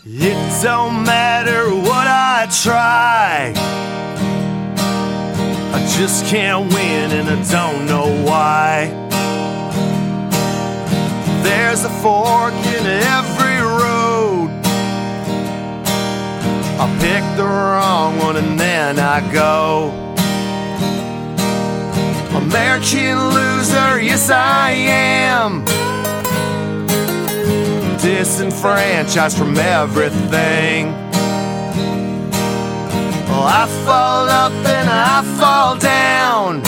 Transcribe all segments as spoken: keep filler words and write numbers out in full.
It don't matter what I try, I just can't win and I don't know why. There's a fork in every road, I pick the wrong one and then I go. American loser, yes I am, disenfranchised from everything. Well, I fall up and I fall down,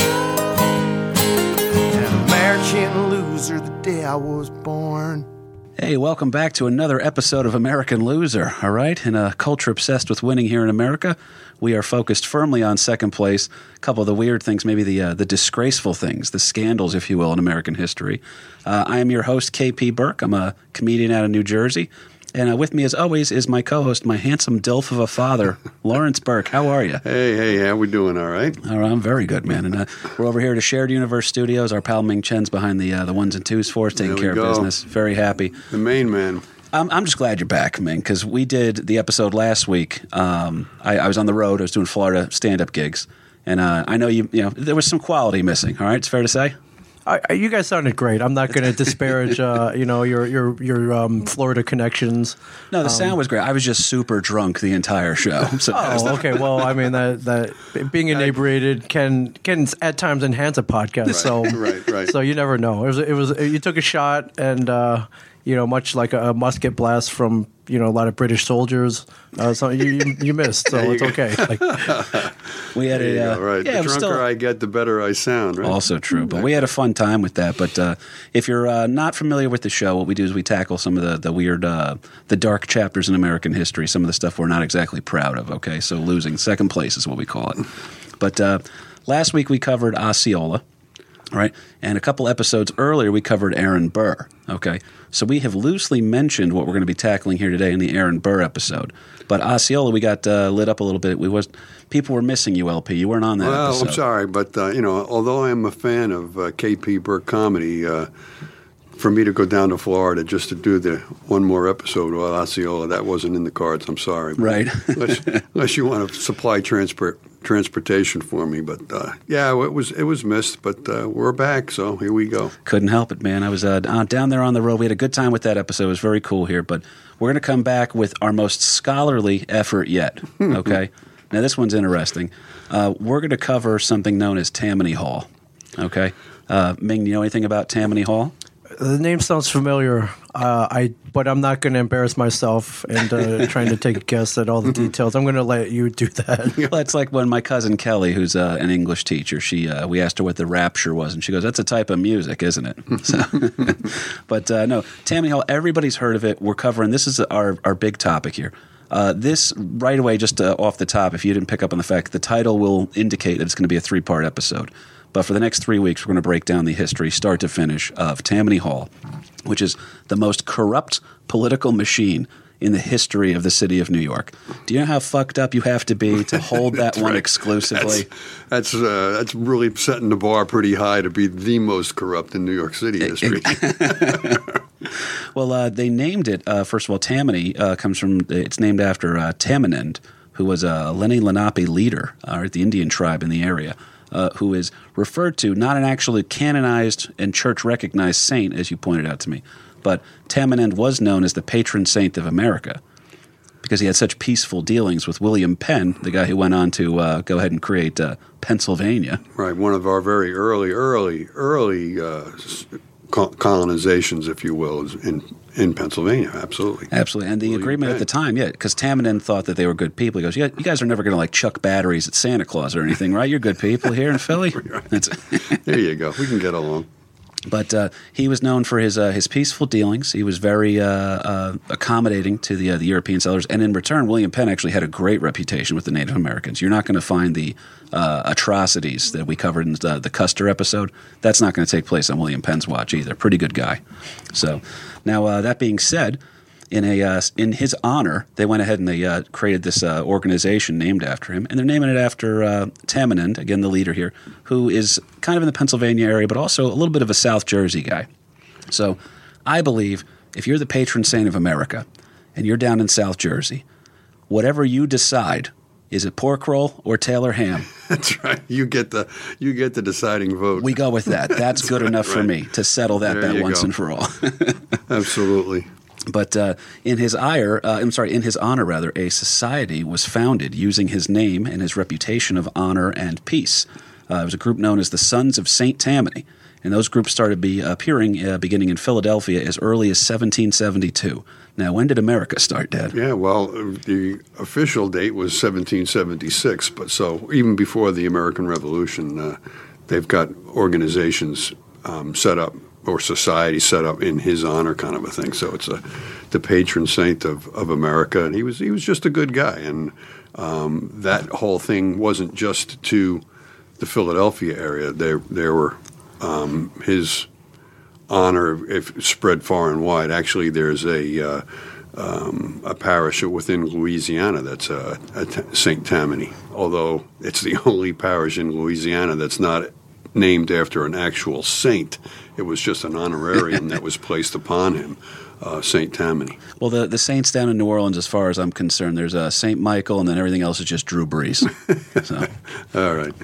an American loser the day I was born. Hey, welcome back to another episode of American Loser, all right? In a culture obsessed with winning here in America, we are focused firmly on second place. A couple of the weird things, maybe the uh, the disgraceful things, the scandals, if you will, in American history. Uh, I am your host, K P Burke. I'm a comedian out of New Jersey. And uh, with me, as always, is my co-host, my handsome dilf of a father, Lawrence Burke. How are you? Hey, hey, how we doing? All right? All right, I'm very good, man. And uh, we're over here at Shared Universe Studios. Our pal Ming Chen's behind the uh, the ones and twos for us, taking care go. of business. Very happy. The main man. I'm, I'm just glad you're back, Ming, because we did the episode last week. Um, I, I was on the road. I was doing Florida stand-up gigs. And uh, I know you, you know, there was some quality missing, all right? It's fair to say? I, you guys sounded great. I'm not going to disparage, uh, you know, your your your um, Florida connections. No, the um, sound was great. I was just super drunk the entire show. So oh, okay. Well, I mean that that being inebriated can can at times enhance a podcast. Right, so right, right. So you never know. It was it was you took a shot, and uh, you know, much like a, a musket blast from you know a lot of British soldiers. Uh, so you, you you missed. So it's okay. Like, we had there a uh, go, right. Yeah, the drunker still, I get, the better I sound. Right. Also true. But we had a fun time with that. But uh, if you're uh, not familiar with the show, what we do is we tackle some of the the weird, uh, the dark chapters in American history. Some of the stuff we're not exactly proud of. Okay, so losing second place is what we call it. But uh, last week we covered Osceola. All right, and a couple episodes earlier we covered Aaron Burr. Okay, so we have loosely mentioned what we're going to be tackling here today in the Aaron Burr episode. But Osceola, we got uh, lit up a little bit. We was people were missing you, L P. You weren't on that well, episode. I'm sorry, but uh, you know, although I am a fan of uh, K P Burke comedy, uh, for me to go down to Florida just to do the one more episode of Osceola, that wasn't in the cards. I'm sorry, but right? unless, unless you want to supply transport. transportation for me, but uh, yeah, it was it was missed, but uh, we're back, so here we go. Couldn't help it, man. I was uh, down there on the road. We had a good time with that episode. It was very cool here, but we're going to come back with our most scholarly effort yet, okay? Now, this one's interesting. Uh, we're going to cover something known as Tammany Hall, okay? Uh, Ming, you know anything about Tammany Hall? the name sounds familiar. Uh, I, but I'm not going to embarrass myself and uh, trying to take a guess at all the details. I'm going to let you do that. Well, it's like when my cousin Kelly, who's uh, an English teacher, she uh, we asked her what the rapture was, and she goes, "That's a type of music, isn't it?" So, but uh, no, Tammany Hall. Everybody's heard of it. We're covering. This is our our big topic here. Uh, this right away, just uh, off the top, if you didn't pick up on the fact, the title will indicate that it's going to be a three-part episode. But for the next three weeks, we're going to break down the history, start to finish, of Tammany Hall, which is the most corrupt political machine in the history of the city of New York. Do you know how fucked up you have to be to hold that one right. exclusively? That's that's, uh, that's really setting the bar pretty high to be the most corrupt in New York City history. Well, uh, they named it, uh, first of all, Tammany uh, comes from, it's named after uh, Tamanend, who was a Lenni Lenape leader, uh, the Indian tribe in the area. Uh, who is referred to, not an actually canonized and church-recognized saint, as you pointed out to me, but Tamanend was known as the patron saint of America because he had such peaceful dealings with William Penn, the guy who went on to uh, go ahead and create uh, Pennsylvania. Right, one of our very early, early, early uh, colonizations, if you will, is in in Pennsylvania, absolutely. Absolutely. And the William agreement Penn. At the time, yeah, because Tamanend thought that they were good people. He goes, you guys are never going to, like, chuck batteries at Santa Claus or anything, right? You're good people here in Philly. That's there you go. We can get along. But uh, he was known for his uh, his peaceful dealings. He was very uh, uh, accommodating to the uh, the European settlers. And in return, William Penn actually had a great reputation with the Native Americans. You're not going to find the uh, atrocities that we covered in the, the Custer episode. That's not going to take place on William Penn's watch either. Pretty good guy. So now uh, that being said, in a uh, in his honor, they went ahead and they uh, created this uh, organization named after him, and they're naming it after uh, Tamanend, again the leader here, who is kind of in the Pennsylvania area, but also a little bit of a South Jersey guy. So I believe if you're the patron saint of America, and you're down in South Jersey. Whatever you decide, is it pork roll or Taylor ham? That's right. You get the you get the deciding vote. We go with that. That's, That's good right, enough right. for me to settle that there bet once go. and for all. Absolutely. But uh, in his ire, uh, I'm sorry, in his honor, rather, a society was founded using his name and his reputation of honor and peace. Uh, it was a group known as the Sons of Saint Tammany, and those groups started be appearing uh, beginning in Philadelphia as early as seventeen seventy-two. Now, when did America start, Dad? Yeah, well, the official date was seventeen seventy-six, but so even before the American Revolution, uh, they've got organizations um, set up or society set up in his honor, kind of a thing. So it's a, the patron saint of, of America, and he was he was just a good guy, and um, that whole thing wasn't just to the Philadelphia area. There there were um, his honor if spread far and wide. Actually, there's a uh, um, a parish within Louisiana that's uh, Saint Tammany, although it's the only parish in Louisiana that's not named after an actual saint. It was just an honorarium that was placed upon him, uh, Saint Tammany. Well, the, the saints down in New Orleans, as far as I'm concerned, there's uh, Saint Michael, and then everything else is just Drew Brees. So, all right.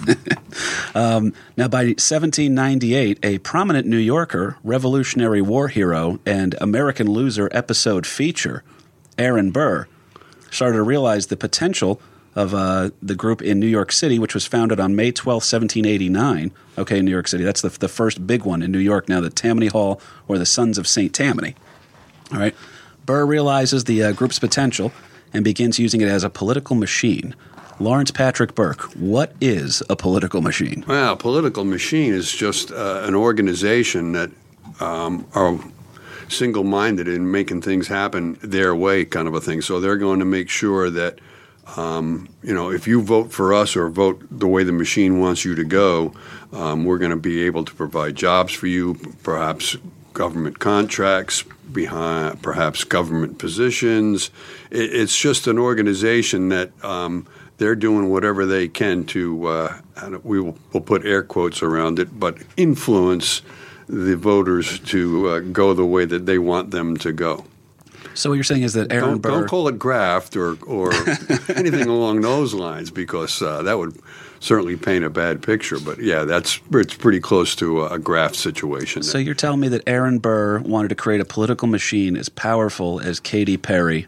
But, um, now, by seventeen ninety-eight, a prominent New Yorker, Revolutionary War hero, and American Loser episode feature, Aaron Burr, started to realize the potential of uh, the group in New York City, which was founded on May twelfth, seventeen eighty-nine. Okay, New York City. That's the, the first big one in New York now, the Tammany Hall, or the Sons of Saint Tammany. All right. Burr realizes the uh, group's potential and begins using it as a political machine. Lawrence Patrick Burke, what is a political machine? Well, a political machine is just uh, an organization that um, are single-minded in making things happen their way, kind of a thing. So they're going to make sure that Um, you know, if you vote for us or vote the way the machine wants you to go, um, we're going to be able to provide jobs for you, perhaps government contracts, behind, perhaps government positions. It, it's just an organization that um, they're doing whatever they can to, uh, we will we'll put air quotes around it, but influence the voters to uh, go the way that they want them to go. So what you're saying is that Aaron don't, Burr... Don't call it graft or, or anything along those lines, because uh, that would certainly paint a bad picture. But, yeah, that's it's pretty close to a, a graft situation. So you're telling me that Aaron Burr wanted to create a political machine as powerful as Katy Perry.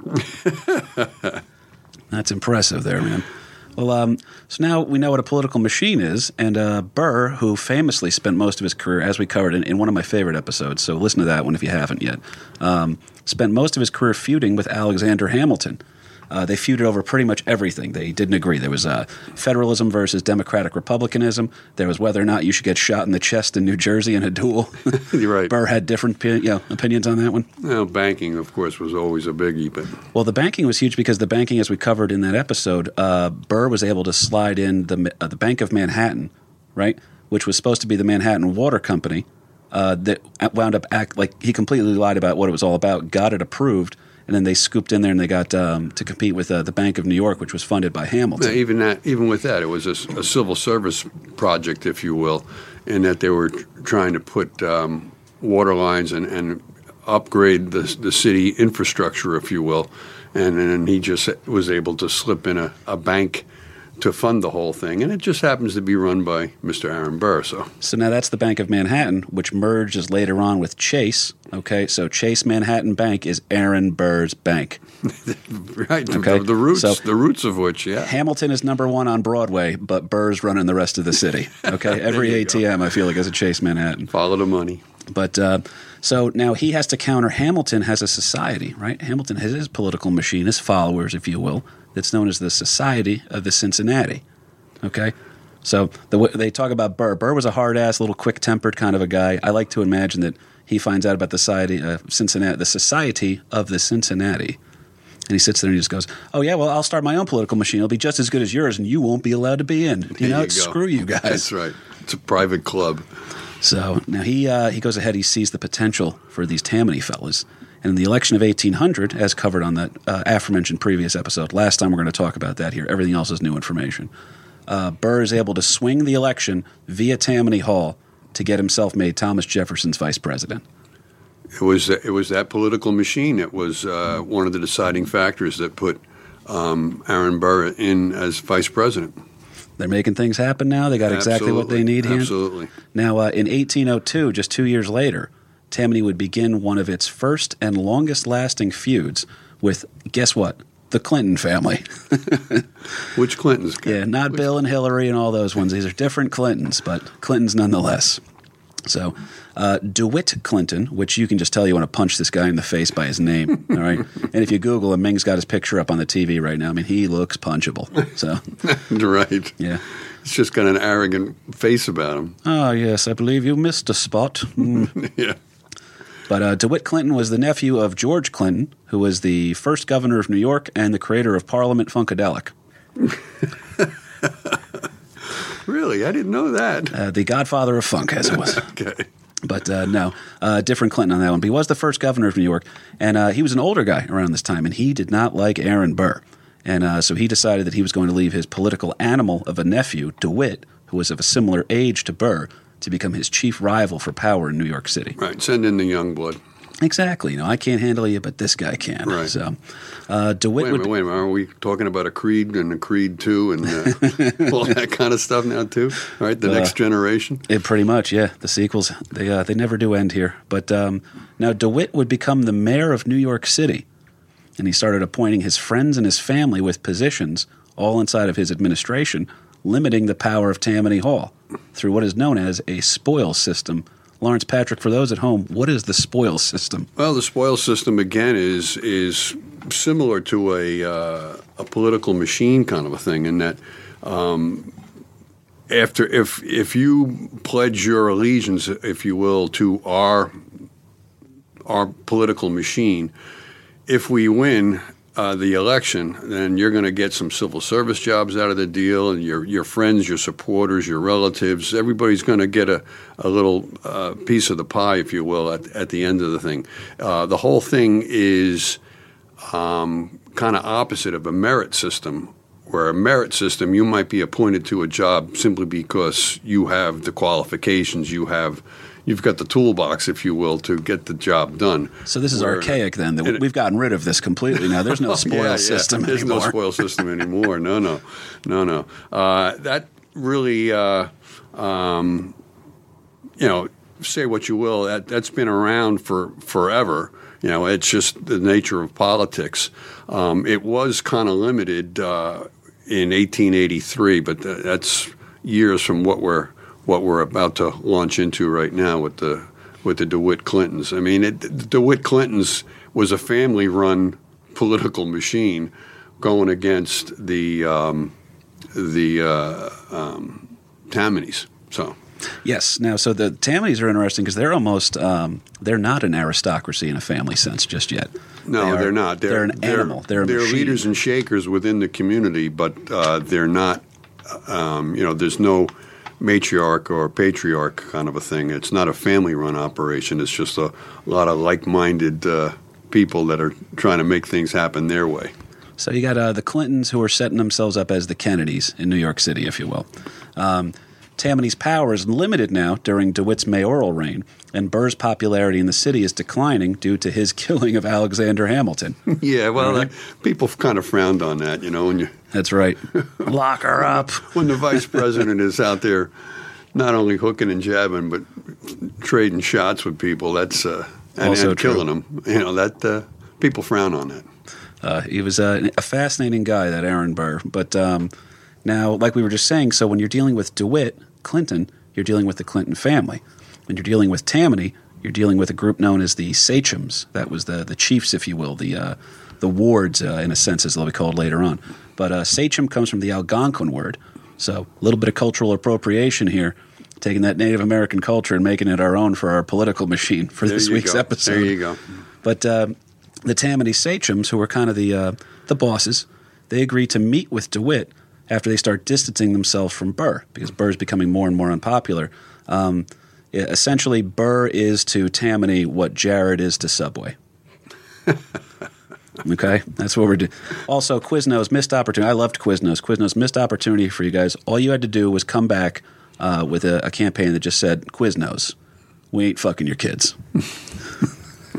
That's impressive there, man. Well, um, so now we know what a political machine is, and uh, Burr, who famously spent most of his career, as we covered in, in one of my favorite episodes, so listen to that one if you haven't yet, um, spent most of his career feuding with Alexander Hamilton. Uh, they feuded over pretty much everything. They didn't agree. There was uh, federalism versus democratic republicanism. There was whether or not you should get shot in the chest in New Jersey in a duel. You're right. Burr had different you know, opinions on that one. Well, banking, of course, was always a biggie. But Well, the banking was huge because the banking, as we covered in that episode, uh, Burr was able to slide in the uh, the Bank of Manhattan, right, which was supposed to be the Manhattan Water Company, uh, that wound up act like he completely lied about what it was all about, got it approved, and then they scooped in there and they got um, to compete with uh, the Bank of New York, which was funded by Hamilton. yeah, even that, even with that, it was a, a civil service project, if you will, in that they were trying to put um, water lines and, and upgrade the the city infrastructure, if you will, and then he just was able to slip in a, a bank to fund the whole thing, and it just happens to be run by Mister Aaron Burr. So, so now that's the Bank of Manhattan, which merges later on with Chase. Okay, so Chase Manhattan Bank is Aaron Burr's bank. right, okay? the, the roots, so, the roots of which, yeah. Hamilton is number one on Broadway, but Burr's running the rest of the city. Okay, every A T M go. I feel like is a Chase Manhattan. Follow the money. But uh, so now he has to counter Hamilton has a society, right? Hamilton has his political machine, his followers, if you will, that's known as the Society of the Cincinnati. Okay? So the, they talk about Burr. Burr was a hard-ass, little quick-tempered kind of a guy. I like to imagine that he finds out about the Society of Cincinnati, the Society of the Cincinnati. And he sits there and he just goes, oh, yeah, well, I'll start my own political machine. It'll be just as good as yours, and you won't be allowed to be in. You there know, you screw you guys. That's right. It's a private club. So now he uh, he goes ahead. He sees the potential for these Tammany fellas. And in the election of eighteen hundred, as covered on that uh, aforementioned previous episode, last time we're going to talk about that here. Everything else is new information. Uh, Burr is able to swing the election via Tammany Hall to get himself made Thomas Jefferson's vice president. It was it was that political machine that was uh, one of the deciding factors that put um, Aaron Burr in as vice president. They're making things happen now. They got exactly Absolutely. what they need here. Absolutely. Now, uh, in eighteen oh two, just two years later, Tammany would begin one of its first and longest-lasting feuds with, guess what? The Clinton family. Which Clintons? Yeah, not Which, Bill and Hillary and all those ones. These are different Clintons, but Clintons nonetheless. So, uh, DeWitt Clinton, which you can just tell you want to punch this guy in the face by his name, all right? And if you Google him, Ming's got his picture up on the T V right now. I mean, he looks punchable. So, right. yeah. He's just got an arrogant face about him. Oh, yes, I believe you missed a spot. Mm. Yeah. But uh, DeWitt Clinton was the nephew of George Clinton, who was the first governor of New York and the creator of Parliament Funkadelic. Really? I didn't know that. Uh, the godfather of funk, as it was. Okay. But uh, no, uh, different Clinton on that one. But he was the first governor of New York, and uh, he was an older guy around this time, and he did not like Aaron Burr. And uh, so he decided that he was going to leave his political animal of a nephew, DeWitt, who was of a similar age to Burr, to become his chief rival for power in New York City. Right. Send in the young blood. Exactly. You know, I can't handle you, but this guy can. Right. So uh, DeWitt Wait a would... minute, wait a minute. Are we talking about a Creed and a Creed two and uh, all that kind of stuff now too? All right, the Uh, next generation? It pretty much, yeah. The sequels, they uh, they never do end here. But um, now DeWitt would become the mayor of New York City, and he started appointing his friends and his family with positions all inside of his administration, limiting the power of Tammany Hall through what is known as a spoils system. Lawrence Patrick, for those at home, what is the spoils system? Well, the spoils system again is is similar to a uh, a political machine kind of a thing in that um, after if if you pledge your allegiance, if you will, to our our political machine, if we win uh, the election, then you're going to get some civil service jobs out of the deal, and your your friends, your supporters, your relatives, everybody's going to get a, a little uh, piece of the pie, if you will, at, at the end of the thing. Uh, the whole thing is um, kind of opposite of a merit system, where a merit system, you might be appointed to a job simply because you have the qualifications, you have You've got the toolbox, if you will, to get the job done. So this is Where, archaic then. That it, we've gotten rid of this completely now. There's no spoils yeah, yeah. system There's anymore. no spoils system anymore. No, no, no, no. Uh, that really, uh, um, you know, say what you will, that, that's been around for forever. You know, it's just the nature of politics. Um, it was kind of limited uh, in eighteen eighty-three, but th- that's years from what we're what we're about to launch into right now with the with the DeWitt Clintons. I mean, it, the DeWitt Clintons was a family-run political machine going against the um, the uh, um, Tammanys. So. Yes. Now, so the Tammanys are interesting because they're almost um, they're not an aristocracy in a family sense just yet. No, they are, they're not. They're, they're an they're, animal. They're a they're machine. leaders and shakers within the community, but uh, they're not. Um, you know, there's no matriarch or patriarch kind of a thing. It's not a family-run operation. It's just a lot of like-minded uh, people that are trying to make things happen their way. So you got uh, the Clintons who are setting themselves up as the Kennedys in New York City, if you will. Um, Tammany's power is limited now during DeWitt's mayoral reign, and Burr's popularity in the city is declining due to his killing of Alexander Hamilton. Yeah, well, Right. uh, people kind of frowned on that, you know, when you That's right. Lock her up. when the vice president is out there not only hooking and jabbing but trading shots with people. That's uh, and, Also and true. killing them. You know that uh, people frown on that. Uh, he was uh, a fascinating guy, that Aaron Burr. But um, now, like we were just saying, so when you're dealing with DeWitt Clinton, you're dealing with the Clinton family. When you're dealing with Tammany, you're dealing with a group known as the Sachems. That was the the chiefs, if you will, the uh, the wards, uh, in a sense, as they'll be called later on. But uh, Sachem comes from the Algonquin word, so a little bit of cultural appropriation here, taking that Native American culture and making it our own for our political machine for There this you week's go. episode. There you go. But uh, the Tammany Sachems, who were kind of the uh, the bosses, they agree to meet with DeWitt after they start distancing themselves from Burr, because Burr's becoming more and more unpopular. Um, essentially, Burr is to Tammany what Jared is to Subway. Okay, that's what we're doing. Also, Quiznos missed opportunity. I loved Quiznos. Quiznos missed opportunity for you guys. All you had to do was come back uh, with a, a campaign that just said, Quiznos, we ain't fucking your kids.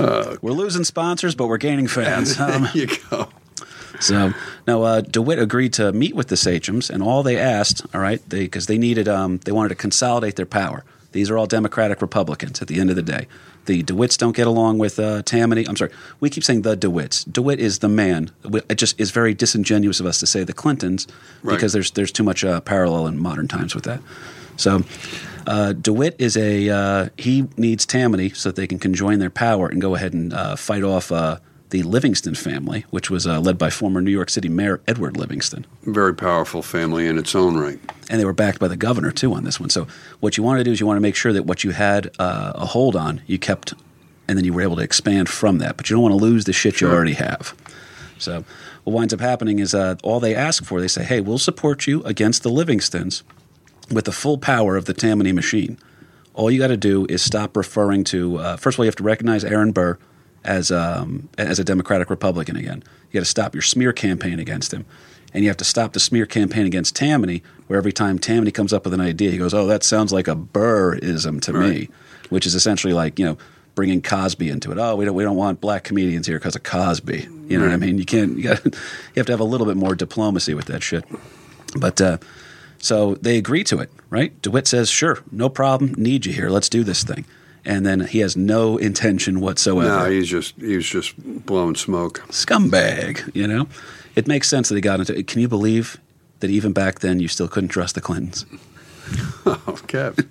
Uh, we're losing sponsors, but we're gaining fans. Um, there you go. So now uh, DeWitt agreed to meet with the sachems, and all they asked, all right, they because they needed, um, they wanted to consolidate their power. These are all Democratic Republicans at the end of the day. The DeWitts don't get along with uh, Tammany. I'm sorry, we keep saying the DeWitts. DeWitt is the man. It just is very disingenuous of us to say the Clintons Right. because there's there's too much uh, parallel in modern times with that. So uh, DeWitt is a uh, he needs Tammany so that they can conjoin their power and go ahead and uh, fight off uh, the Livingston family, which was uh, led by former New York City Mayor Edward Livingston. Very powerful family in its own right. And they were backed by the governor, too, on this one. So what you want to do is you want to make sure that what you had uh, a hold on, you kept, and then you were able to expand from that. But you don't want to lose the shit Sure. you already have. So what winds up happening is uh, all they ask for, they say, hey, we'll support you against the Livingstons with the full power of the Tammany machine. All you got to do is stop referring to uh, – first of all, you have to recognize Aaron Burr as um, as a Democratic Republican again. You got to stop your smear campaign against him. And you have to stop the smear campaign against Tammany, where every time Tammany comes up with an idea, he goes, oh, that sounds like a Burr-ism to Right. me, which is essentially like, you know, bringing Cosby into it. Oh, we don't we don't want black comedians here because of Cosby. You know what I mean? You can't. You, got, you have to have a little bit more diplomacy with that shit. But uh, so they agree to it, right? DeWitt says, sure, no problem, need you here. Let's do this thing. And then he has no intention whatsoever. No, he's just he's just blowing smoke. Scumbag, you know? It makes sense that he got into it. Can you believe that even back then you still couldn't trust the Clintons? Oh, Kev.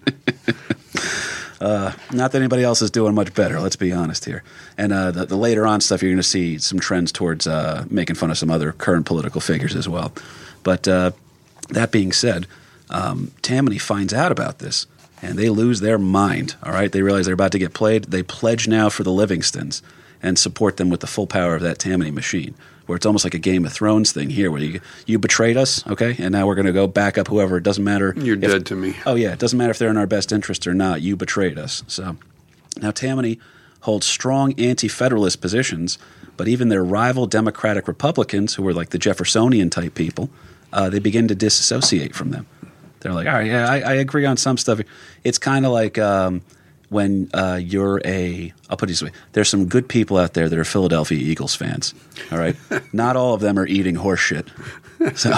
Uh, not that anybody else is doing much better, let's be honest here. And uh, the, the later on stuff, you're going to see some trends towards uh, making fun of some other current political figures as well. But uh, that being said, um, Tammany finds out about this, and they lose their mind, all right? They realize they're about to get played. They pledge now for the Livingstons and support them with the full power of that Tammany machine, where it's almost like a Game of Thrones thing here, where you you betrayed us, okay, and now we're going to go back up whoever. It doesn't matter. You're if, dead to me. Oh, yeah, it doesn't matter if they're in our best interest or not. You betrayed us. So now Tammany holds strong anti-federalist positions, but even their rival Democratic Republicans, who were like the Jeffersonian-type people, uh, they begin to disassociate from them. They're like, all right, yeah, I, I agree on some stuff. It's kind of like um, when uh, you're a – I'll put it this way. There's some good people out there that are Philadelphia Eagles fans, all right? Not all of them are eating horse shit. So,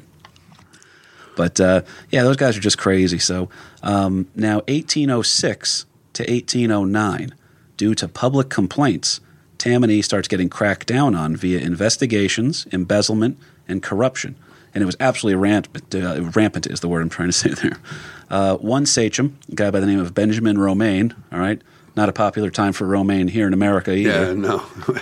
but, uh, yeah, those guys are just crazy. So um, now eighteen oh six to eighteen oh nine, due to public complaints, Tammany starts getting cracked down on via investigations, embezzlement, and corruption. And it was absolutely rampant, uh, rampant is the word I'm trying to say there. Uh, one sachem, a guy by the name of Benjamin Romaine, all right, not a popular time for Romaine here in America either. Yeah, no.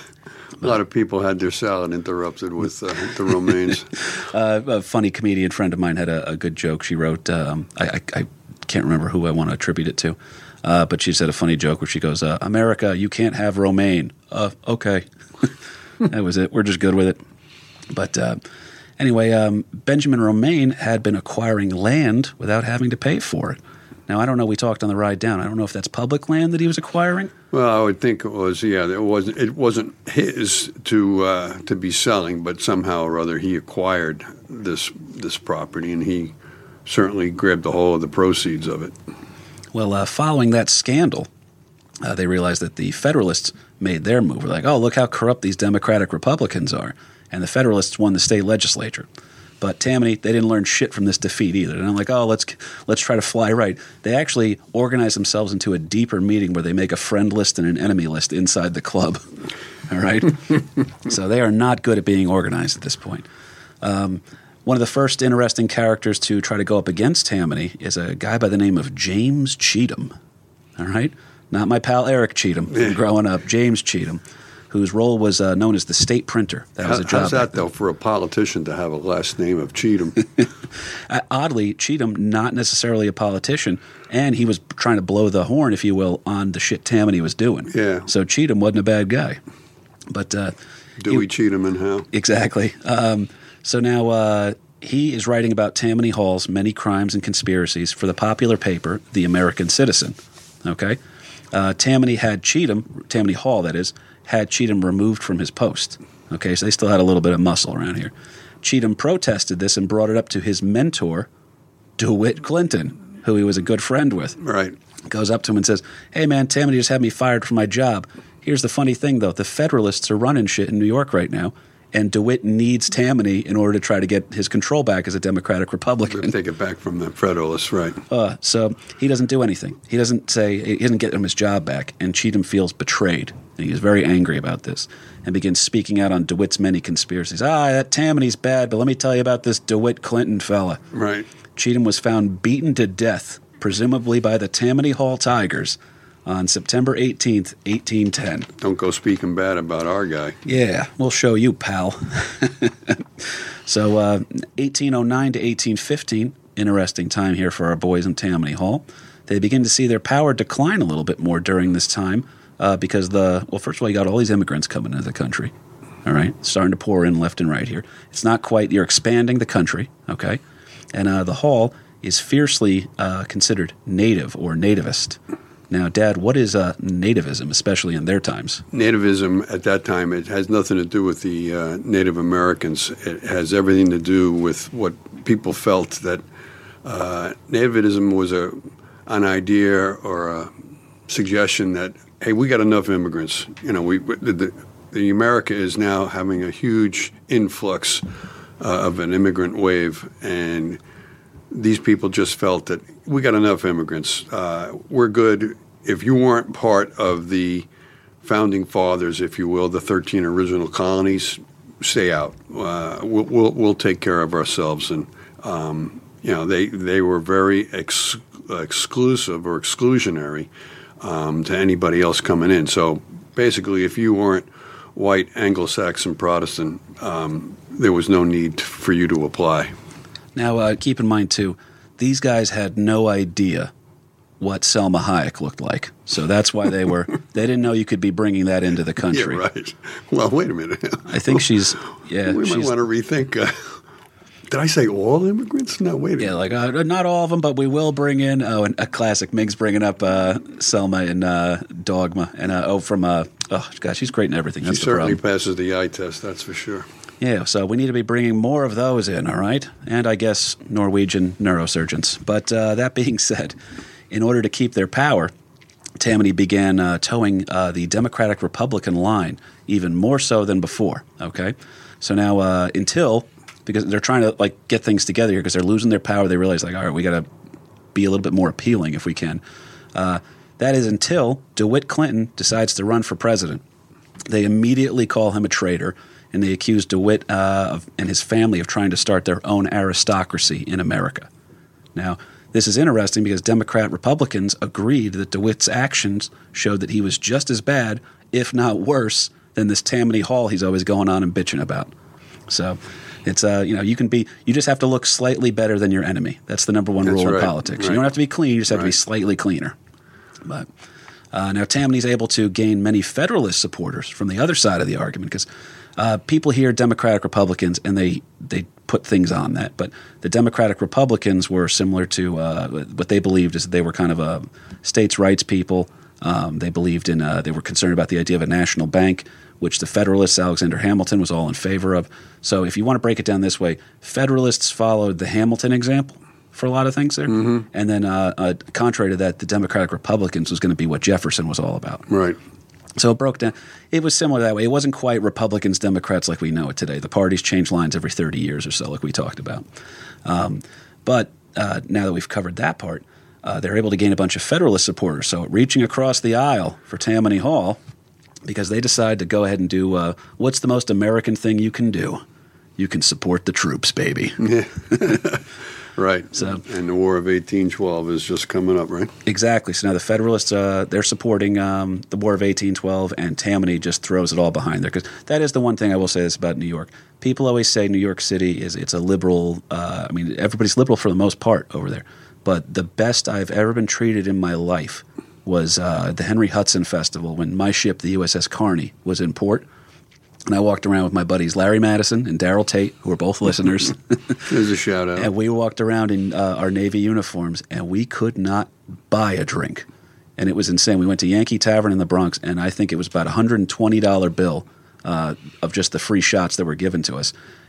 A lot of people had their salad interrupted with uh, the Romaines. uh, a funny comedian friend of mine had a, a good joke. She wrote, um, I, I, I can't remember who I want to attribute it to, uh, but she said a funny joke where she goes, uh, America, you can't have Romaine. Uh, okay. That was it. We're just good with it. But uh, anyway, um, Benjamin Romaine had been acquiring land without having to pay for it. Now, I don't know. We talked on the ride down. I don't know if that's public land that he was acquiring. Well, I would think it was. Yeah, it wasn't. It wasn't his to uh, to be selling, but somehow or other he acquired this this property, and he certainly grabbed a hold of the proceeds of it. Well, uh, following that scandal, uh, they realized that the Federalists made their move. We're like, oh, look how corrupt these Democratic Republicans are. And the Federalists won the state legislature. But Tammany, they didn't learn shit from this defeat either. They're not like, oh, let's let's try to fly right. They actually organize themselves into a deeper meeting where they make a friend list and an enemy list inside the club. All right? So they are not good at being organized at this point. Um, one of the first interesting characters to try to go up against Tammany is a guy by the name of James Cheatham. All right? Not my pal Eric Cheatham from growing up, James Cheatham, whose role was uh, known as the state printer. That was a job. How's that, though, for a politician to have a last name of Cheatham? uh, oddly, Cheatham, not necessarily a politician, and he was trying to blow the horn, if you will, on the shit Tammany was doing. Yeah. So Cheatham wasn't a bad guy. But uh, Dewey he, Cheatham and how? Exactly. Um, so now uh, he is writing about Tammany Hall's many crimes and conspiracies for the popular paper, The American Citizen. Okay? Uh, Tammany had Cheatham, Tammany Hall, that is, had Cheatham removed from his post. Okay, so they still had a little bit of muscle around here. Cheatham protested this and brought it up to his mentor, DeWitt Clinton, who he was a good friend with. Right. Goes up to him and says, hey, man, Tammany just had me fired from my job. here's the funny thing, though. The Federalists are running shit in New York right now, and DeWitt needs Tammany in order to try to get his control back as a Democratic Republican. Take it back from the Federalists, right. Uh, so he doesn't do anything. He doesn't say, he doesn't get him his job back, and Cheatham feels betrayed. And he is very angry about this and begins speaking out on DeWitt's many conspiracies. Ah, that Tammany's bad, but let me tell you about this DeWitt Clinton fella. Right. Cheatham was found beaten to death, presumably by the Tammany Hall Tigers, on September eighteenth, eighteen ten. Don't go speaking bad about our guy. Yeah, we'll show you, pal. So uh, eighteen oh nine to eighteen fifteen, interesting time here for our boys in Tammany Hall. They begin to see their power decline a little bit more during this time uh, because the, well, first of all, you got all these immigrants coming into the country, all right, starting to pour in left and right here. It's not quite, you're expanding the country, okay, and uh, the Hall is fiercely uh, considered native or nativist. Now, Dad, what is uh, nativism, especially in their times? Nativism at that time, it has nothing to do with the uh, Native Americans. It has everything to do with what people felt that uh, nativism was a an idea or a suggestion that, hey, we got enough immigrants. You know, we the, the, the America is now having a huge influx uh, of an immigrant wave, and these people just felt that we got enough immigrants. Uh, we're good. If you weren't part of the founding fathers, if you will, the thirteen original colonies, stay out. Uh, we'll, we'll we'll take care of ourselves. And um, you know, they they were very ex- exclusive or exclusionary um, to anybody else coming in. So basically, if you weren't white, Anglo-Saxon, Protestant, um, there was no need for you to apply. Now, uh, keep in mind, too, these guys had no idea what Selma Hayek looked like. So that's why they were – they didn't know you could be bringing that into the country. Yeah, right. Well, wait a minute. I think she's – yeah. We might want to rethink. Uh, did I say all immigrants? No, wait a minute. Yeah, like uh, not all of them, but we will bring in – oh, and a classic. Mig's bringing up uh, Selma in uh, Dogma. And, uh, oh, from uh, – oh, gosh, she's great in everything. That's she the certainly problem. passes the eye test, that's for sure. Yeah, so we need to be bringing more of those in, all right? And I guess Norwegian neurosurgeons. But uh, that being said, in order to keep their power, Tammany began uh, towing uh, the Democratic-Republican line even more so than before, okay? So now uh, until, because they're trying to, like, get things together here because they're losing their power, they realize, like, all right, we got to be a little bit more appealing if we can. Uh, that is until DeWitt Clinton decides to run for president. They immediately call him a traitor, and they accuse DeWitt uh, of, and his family of trying to start their own aristocracy in America. Now, this is interesting because Democrat Republicans agreed that DeWitt's actions showed that he was just as bad, if not worse, than this Tammany Hall he's always going on and bitching about. So it's, uh, you know, you can be, you just have to look slightly better than your enemy. That's the number one That's rule right. in politics. Right. You don't have to be clean, you just have Right. to be slightly cleaner. But uh, now Tammany's able to gain many Federalist supporters from the other side of the argument because Uh, people hear Democratic Republicans, and they, they put things on that. But the Democratic Republicans were similar to uh, what they believed is that they were kind of a states' rights people. Um, they believed in uh, – they were concerned about the idea of a national bank, which the Federalists, Alexander Hamilton, was all in favor of. So if you want to break it down this way, Federalists followed the Hamilton example for a lot of things there. Mm-hmm. And then uh, uh, contrary to that, the Democratic Republicans was going to be what Jefferson was all about. Right. So it broke down. It was similar that way. It wasn't quite Republicans, Democrats like we know it today. The parties change lines every thirty years or so, like we talked about. Um, but uh, now that we've covered that part, uh, they're able to gain a bunch of Federalist supporters. So reaching across the aisle for Tammany Hall, because they decide to go ahead and do uh, what's the most American thing you can do? You can support the troops, baby. Yeah. Right. So, and the War of eighteen twelve is just coming up, right? Exactly. So now the Federalists, uh, they're supporting um, the War of eighteen twelve, and Tammany just throws it all behind there. Because that is the one thing I will say this about New York. People always say New York City is it's a liberal uh, – I mean, everybody's liberal for the most part over there. But the best I've ever been treated in my life was uh, the Henry Hudson Festival when my ship, the U S S Kearney, was in port. And I walked around with my buddies Larry Madison and Daryl Tate, who are both listeners. There's a shout out. And we walked around in uh, our Navy uniforms, and we could not buy a drink. And it was insane. We went to Yankee Tavern in the Bronx, and I think it was about a one hundred twenty dollars bill uh, of just the free shots that were given to us.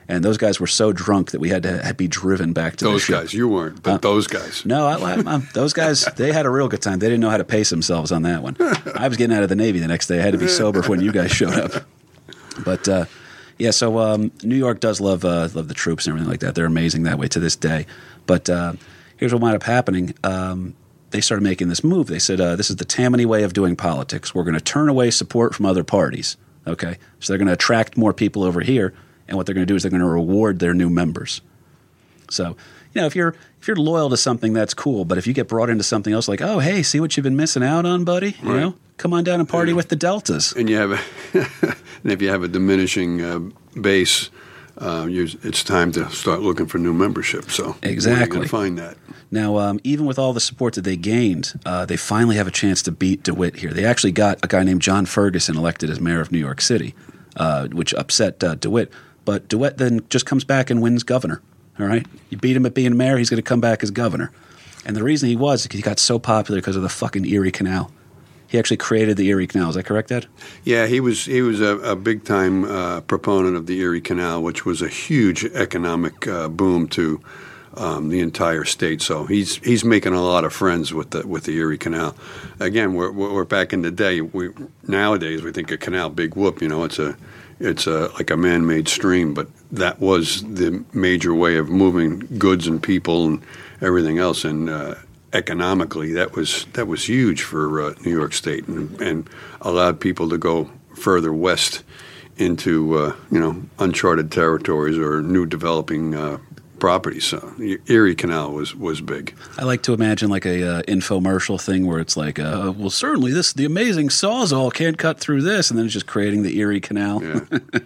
And those guys were so drunk that we had to be driven back to Those the ship. guys, you weren't, but Uh, those guys. No, I, I, I, those guys, they had a real good time. They didn't know how to pace themselves on that one. I was getting out of the Navy the next day. I had to be sober when you guys showed up. But, uh, yeah, so um, New York does love uh, love the troops and everything like that. They're amazing that way to this day. But uh, here's what wound up happening. Um, they started making this move. They said, uh, this is the Tammany way of doing politics. We're going to turn away support from other parties. Okay? So they're going to attract more people over here. And what they're going to do is they're going to reward their new members. So, you know, if you're if you're loyal to something, that's cool. But if you get brought into something else, like, oh, hey, see what you've been missing out on, buddy? You Right. know, come on down and party Yeah. with the Deltas. And you have, a and if you have a diminishing uh, base, uh, you, it's time to start looking for new membership. So where are you Exactly. going to find that? Now, um, even with all the support that they gained, uh, they finally have a chance to beat DeWitt here. They actually got a guy named John Ferguson elected as mayor of New York City, uh, which upset uh, DeWitt. But DeWitt then just comes back and wins governor. All right, you beat him at being mayor, he's going to come back as governor. And the reason he was because he got so popular because of the fucking Erie Canal. He actually created the Erie Canal. Is that correct, Ed? Yeah, he was he was a, a big time uh, proponent of the Erie Canal, which was a huge economic uh, boom to um, the entire state. So he's he's making a lot of friends with the with the Erie Canal. Again, we're we're back in the day. We nowadays we think a canal, big whoop. You know, it's a it's a like a man-made stream, but that was the major way of moving goods and people and everything else. And uh, economically, that was that was huge for uh, New York State, and, and allowed people to go further west into uh, you know uncharted territories or new developing uh, properties. So the Erie Canal was was big. I like to imagine like a uh, infomercial thing where it's like, uh, well, certainly this the amazing Sawzall can't cut through this, and then it's just creating the Erie Canal. Yeah.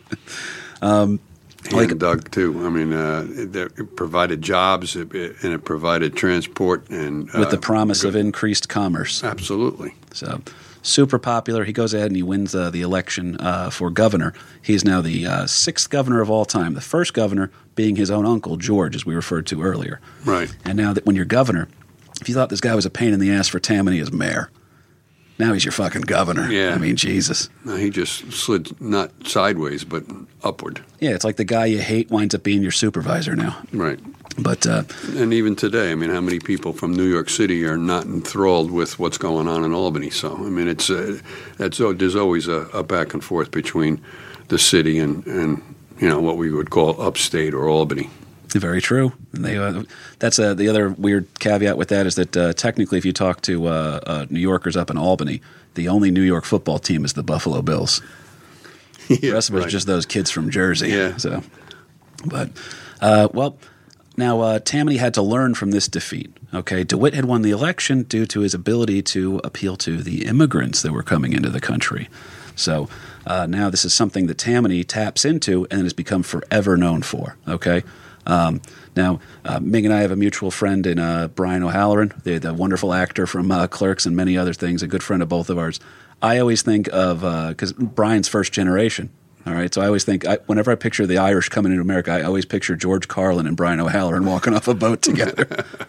um, like Hand dug too. I mean, uh, it, it provided jobs it, it, and it provided transport and uh, with the promise good- of increased commerce. Absolutely. So super popular. He goes ahead and he wins uh, the election uh, for governor. He's now the uh, sixth governor of all time. The first governor being his own uncle, George, as we referred to earlier. Right. And now that when you're governor, if you thought this guy was a pain in the ass for Tammany as mayor, now he's your fucking governor. Yeah. I mean, Jesus. No, he just slid not sideways but upward. Yeah, it's like the guy you hate winds up being your supervisor now. Right. But uh, And even today, I mean, how many people from New York City are not enthralled with what's going on in Albany? So, I mean, it's uh, that's oh, there's always a, a back and forth between the city and, and you know what we would call upstate or Albany. very true. And they, uh, that's uh, the other weird caveat with that is that uh, technically, if you talk to uh, uh, New Yorkers up in Albany, the only New York football team is the Buffalo Bills. Yeah, The rest of it right. is just those kids from Jersey. Yeah. So, but uh, well, now uh, Tammany had to learn from this defeat. Okay, DeWitt had won the election due to his ability to appeal to the immigrants that were coming into the country. So uh, now this is something that Tammany taps into and has become forever known for. Okay. Um, now, uh, Ming and I have a mutual friend in uh, Brian O'Halloran, the, the wonderful actor from uh, Clerks and many other things, a good friend of both of ours. I always think of, because Brian's first generation, all right? So I always think, I, whenever I picture the Irish coming into America, I always picture George Carlin and Brian O'Halloran walking off a boat together.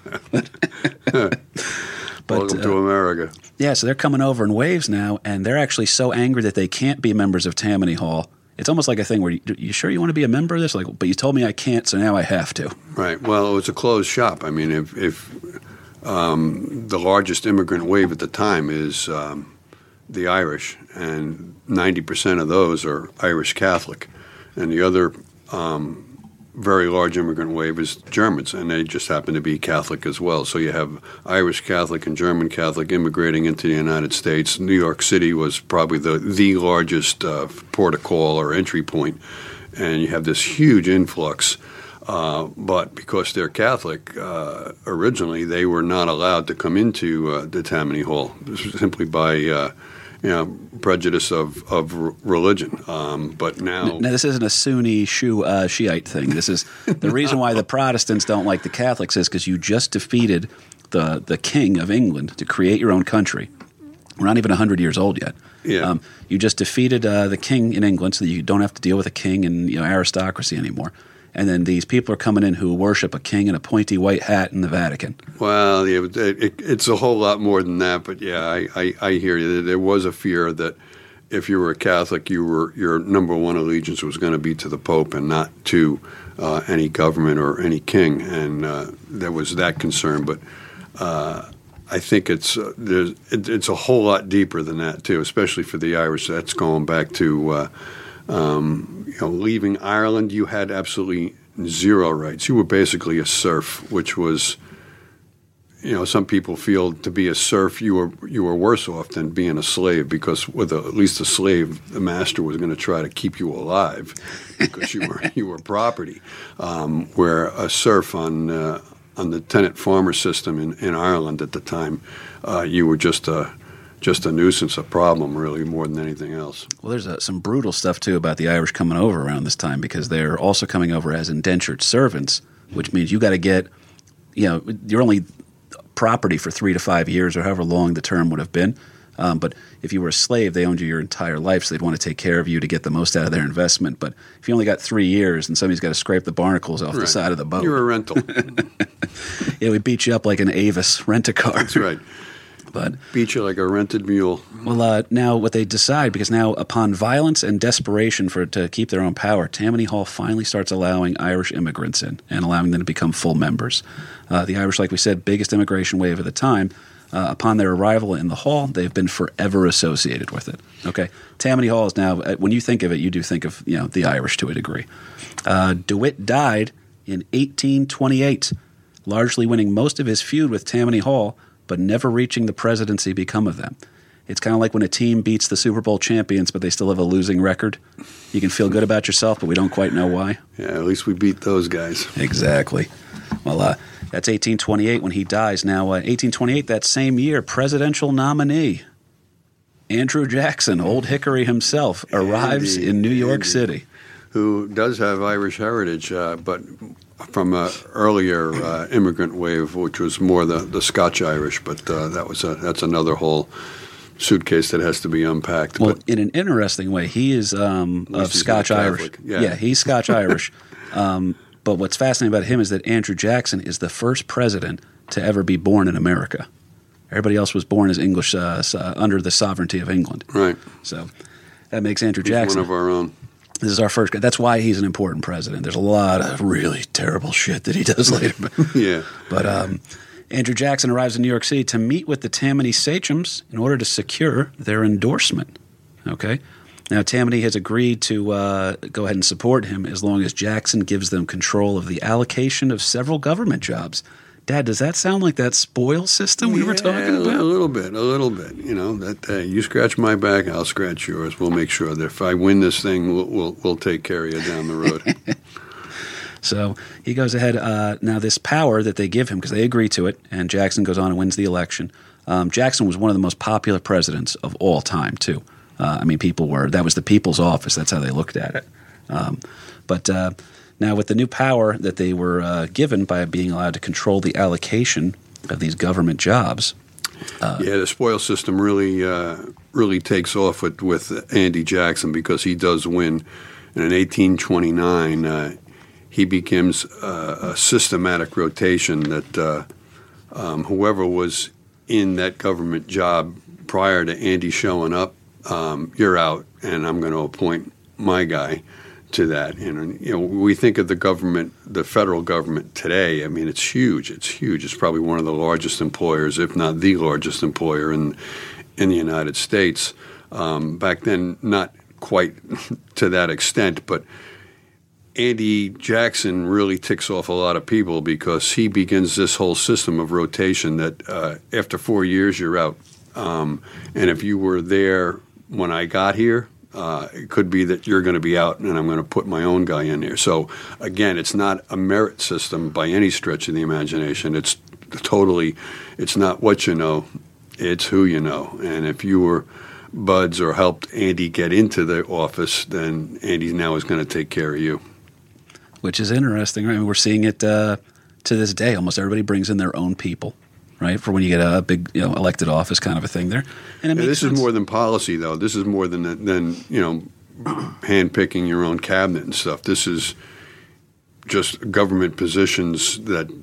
but, Welcome uh, to America. yeah, so they're coming over in waves now, and they're actually so angry that they can't be members of Tammany Hall. It's almost like a thing where you, you sure you want to be a member of this? Like, but you told me I can't, so now I have to. Right. Well, it was a closed shop. I mean, if, if um, the largest immigrant wave at the time is um, the Irish, and ninety percent of those are Irish Catholic, and the other um, very large immigrant wave is Germans, and they just happen to be Catholic as well. So you have Irish Catholic and German Catholic immigrating into the United States. New York City was probably the, the largest uh, port of call or entry point, and you have this huge influx. Uh, but because they're Catholic, uh, originally they were not allowed to come into uh, the Tammany Hall simply by uh, you know, prejudice of, of religion. Um, but now... Now, this isn't a Sunni Shu, uh, Shiite thing. This is the reason why the Protestants don't like the Catholics is because you just defeated the, the king of England to create your own country. We're not even one hundred years old yet. Yeah. Um, you just defeated uh, the king in England so that you don't have to deal with a king and you know aristocracy anymore. And then these people are coming in who worship a king in a pointy white hat in the Vatican. Well, yeah, it, it, it's a whole lot more than that. But yeah, I, I, I hear you. There was a fear that if you were a Catholic, you were your number one allegiance was going to be to the Pope and not to uh, any government or any king, and uh, there was that concern. But uh, I think it's uh, there's it, it's a whole lot deeper than that too, especially for the Irish. That's going back to uh, um, you know leaving Ireland. You had absolutely zero rights. You were basically a serf, which was. You know, some people feel to be a serf, you were you were worse off than being a slave because with a, at least a slave, the master was going to try to keep you alive because you were you were property. Um, where a serf on uh, on the tenant farmer system in, in Ireland at the time, uh, you were just a just a nuisance, a problem, really more than anything else. Well, there's uh, some brutal stuff too about the Irish coming over around this time because they're also coming over as indentured servants, which means you got to get, you know, you're only property for three to five years or however long the term would have been. Um, but if you were a slave, they owned you your entire life, so they'd want to take care of you to get the most out of their investment. But if you only got three years and somebody's got to scrape the barnacles off Right. the side of the boat. You're a rental. Yeah, we beat you up like an Avis rent-a-car. That's right. But Beat you like a rented mule. well, uh, now what they decide, because now upon violence and desperation for to keep their own power, Tammany Hall finally starts allowing Irish immigrants in and allowing them to become full members. Uh, the Irish, like we said, biggest immigration wave of the time. Uh, upon their arrival in the hall, they've been forever associated with it. Okay, Tammany Hall is now, uh, when you think of it, you do think of you know the Irish to a degree. Uh, DeWitt died in eighteen twenty-eight, largely winning most of his feud with Tammany Hall, but never reaching the presidency become of them. It's kind of like when a team beats the Super Bowl champions, but they still have a losing record. You can feel good about yourself, but we don't quite know why. Yeah, at least we beat those guys. Exactly. Well, uh, that's eighteen twenty-eight when he dies. Now, uh, eighteen twenty-eight, that same year, presidential nominee Andrew Jackson, Old Hickory himself, arrives Andy, in New York Andy, City. Who does have Irish heritage, uh, but from an earlier uh, immigrant wave, which was more the, the Scotch-Irish, but uh, that was a, that's another whole suitcase that has to be unpacked. Well, but in an interesting way, he is um, least of he's not Scotch-Irish. Catholic. Yeah. yeah, he's Scotch-Irish. um, but what's fascinating about him is that Andrew Jackson is the first president to ever be born in America. Everybody else was born as English uh, uh, under the sovereignty of England. right, So that makes Andrew he's Jackson one of our own. This is our first guy. That's why he's an important president. There's a lot of really terrible shit that he does later. Yeah, But um, Andrew Jackson arrives in New York City to meet with the Tammany sachems in order to secure their endorsement. Okay? Now, Tammany has agreed to uh, go ahead and support him as long as Jackson gives them control of the allocation of several government jobs. Dad, does that sound like that spoil system we were Yeah, talking a about? little bit, a little bit. You know that uh, you scratch my back, I'll scratch yours. We'll make sure that if I win this thing, we'll we'll, we'll take care of you down the road. So he goes ahead. Uh, now, this power that they give him, because they agree to it, and Jackson goes on and wins the election. Um, Jackson was one of the most popular presidents of all time, too. Uh, I mean, people were, that was the people's office. That's how they looked at it. Um, but uh, now with the new power that they were uh, given by being allowed to control the allocation of these government jobs. Uh, yeah, the spoil system really uh, really takes off with, with Andy Jackson because he does win. And in eighteen twenty-nine, uh, he becomes uh, a systematic rotation that uh, um, whoever was in that government job prior to Andy showing up, um, you're out, and I'm going to appoint my guy to that. And you know, we think of the government, the federal government today. I mean, it's huge. It's huge. It's probably one of the largest employers, if not the largest employer in in the United States. Um, back then, not quite to that extent, but Andy Jackson really ticks off a lot of people because he begins this whole system of rotation that uh, after four years you're out. Um, and if you were there when I got here, uh, it could be that you're going to be out and I'm going to put my own guy in there. So, again, it's not a merit system by any stretch of the imagination. It's totally, it's not what you know, it's who you know. And if you were buds or helped Andy get into the office, then Andy now is going to take care of you. Which is interesting, right? I mean, we're seeing it uh, to this day. Almost everybody brings in their own people, right? For when you get a big, you know, elected office kind of a thing there. And it Yeah, makes this sense. is more than policy, though. This is more than than you know, handpicking your own cabinet and stuff. This is just government positions that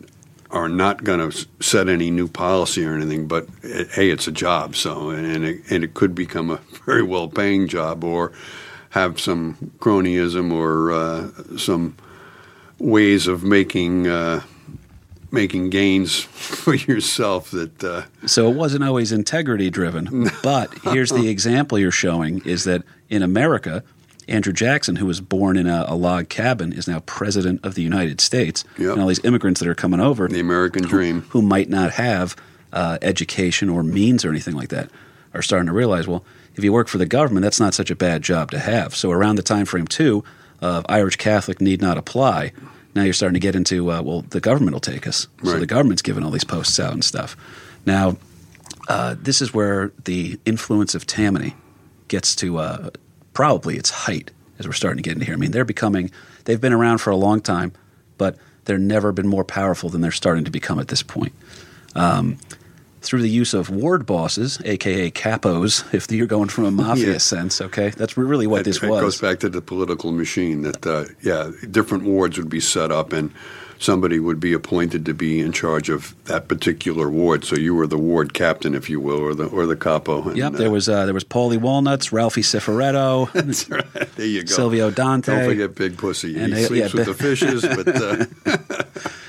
are not going to set any new policy or anything, but it, hey, it's a job, so and it, and it could become a very well-paying job, or have some cronyism or uh, some ways of making uh, making gains for yourself. That uh, so it wasn't always integrity driven. But here's the example you're showing: is that in America, Andrew Jackson, who was born in a, a log cabin, is now president of the United States. Yep. And all these immigrants that are coming over, the American who, dream, who might not have uh, education or means or anything like that, are starting to realize, well, if you work for the government, that's not such a bad job to have. So around the time frame, too, of Irish Catholic need not apply, now you're starting to get into, uh, well, the government will take us. So right. the government's giving all these posts out and stuff. Now, uh, this is where the influence of Tammany gets to uh, probably its height, as we're starting to get into here. I mean, they're becoming – they've been around for a long time, but they've never been more powerful than they're starting to become at this point. Um, through the use of ward bosses, a k a capos, if you're going from a mafia yeah. sense, okay? That's really what it, this it was. It goes back to the political machine that, uh, yeah, different wards would be set up and somebody would be appointed to be in charge of that particular ward. So you were the ward captain, if you will, or the or the capo. And, yep, there uh, was uh, there was Paulie Walnuts, Ralphie Cifaretto, that's right. There you go. Silvio Dante. Don't forget Big Pussy. He And they- sleeps yeah, with the fishes, but uh,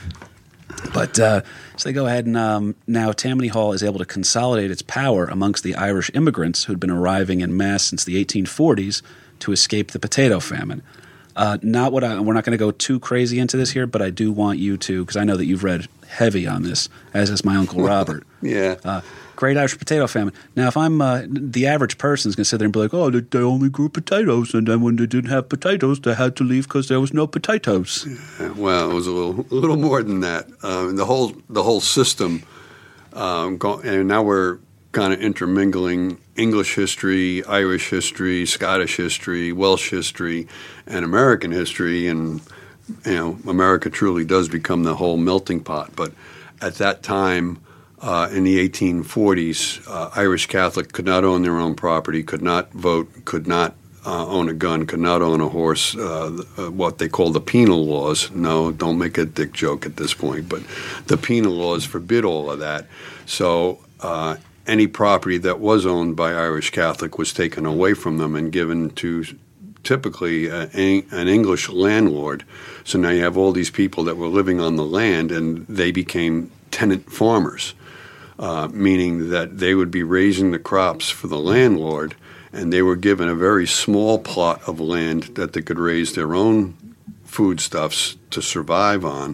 But uh, so they go ahead and um, now Tammany Hall is able to consolidate its power amongst the Irish immigrants who'd been arriving en masse since the eighteen forties to escape the potato famine. Uh, not what I, we're not going to go too crazy into this here, but I do want you to, because I know that you've read heavy on this, as has my Uncle Robert. yeah. Uh, Great Irish Potato Famine. Now, if I'm uh, the average person is going to sit there and be like, oh, they, they only grew potatoes, and then when they didn't have potatoes, they had to leave because there was no potatoes. Well, it was a little, a little more than that. Um, the whole, the whole system, um, go, and now we're kind of intermingling English history, Irish history, Scottish history, Welsh history, and American history, and you know, America truly does become the whole melting pot. But at that time, uh, in the eighteen forties, uh, Irish Catholic could not own their own property, could not vote, could not uh, own a gun, could not own a horse. Uh, uh, what they call the penal laws. No, don't make a dick joke at this point, but the penal laws forbid all of that. So uh, any property that was owned by Irish Catholic was taken away from them and given to typically a, a, an English landlord. So now you have all these people that were living on the land, and they became tenant farmers, uh, meaning that they would be raising the crops for the landlord, and they were given a very small plot of land that they could raise their own foodstuffs to survive on.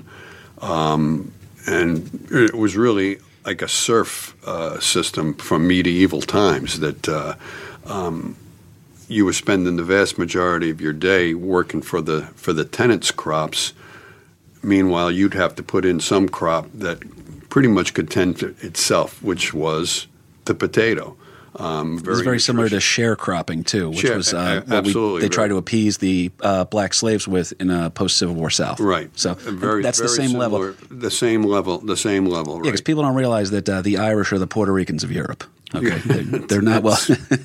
Um, and it was really like a serf uh, system from medieval times that uh, um, you were spending the vast majority of your day working for the for the tenants' crops. Meanwhile, you'd have to put in some crop that pretty much could tend to itself, which was the potato. Um, very It's very similar to nutritious. sharecropping too, which Share- was a- uh, what we, absolutely, they tried right. to appease the uh, black slaves with in a post-Civil War South. Right. So Very, that's the very same level. similar- The same level. The same level. Yeah, because Right. people don't realize that uh, the Irish are the Puerto Ricans of Europe. Okay, they're, they're not well.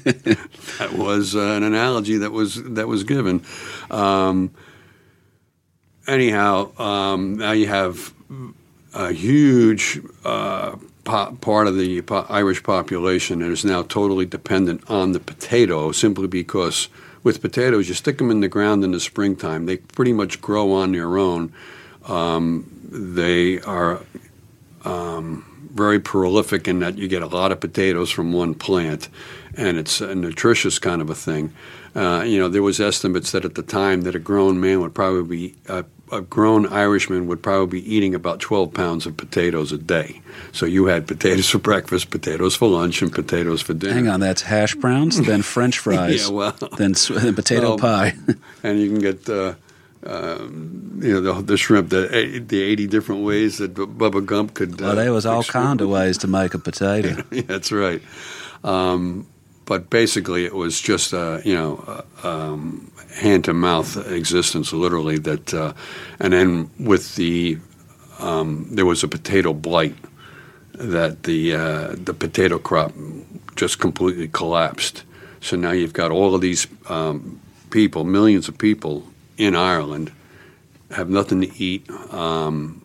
That was uh, an analogy that was that was given. Um, anyhow, um, now you have a huge uh, po- part of the po- Irish population that is now totally dependent on the potato, simply because with potatoes you stick them in the ground in the springtime. They pretty much grow on their own. Um, they are um, very prolific in that you get a lot of potatoes from one plant, and it's a nutritious kind of a thing. Uh, you know, there was estimates that at the time that a grown man would probably be, uh, a grown Irishman would probably be eating about twelve pounds of potatoes a day. So you had potatoes for breakfast, potatoes for lunch, and potatoes for dinner. Hang on, that's hash browns, then French fries, Yeah, well, then, s- then potato well, pie. and you can get, uh, um, you know, the, the shrimp, the the eighty different ways that Bubba Gump could. Uh, Well, there was all make shrimp. kind of ways to make a potato. Yeah, that's right. Um, but basically, it was just a you know uh, um, hand to mouth existence, literally. That uh, and then with the um, there was a potato blight that the uh, the potato crop just completely collapsed. So now you've got all of these um, people, millions of people in Ireland, have nothing to eat. Um,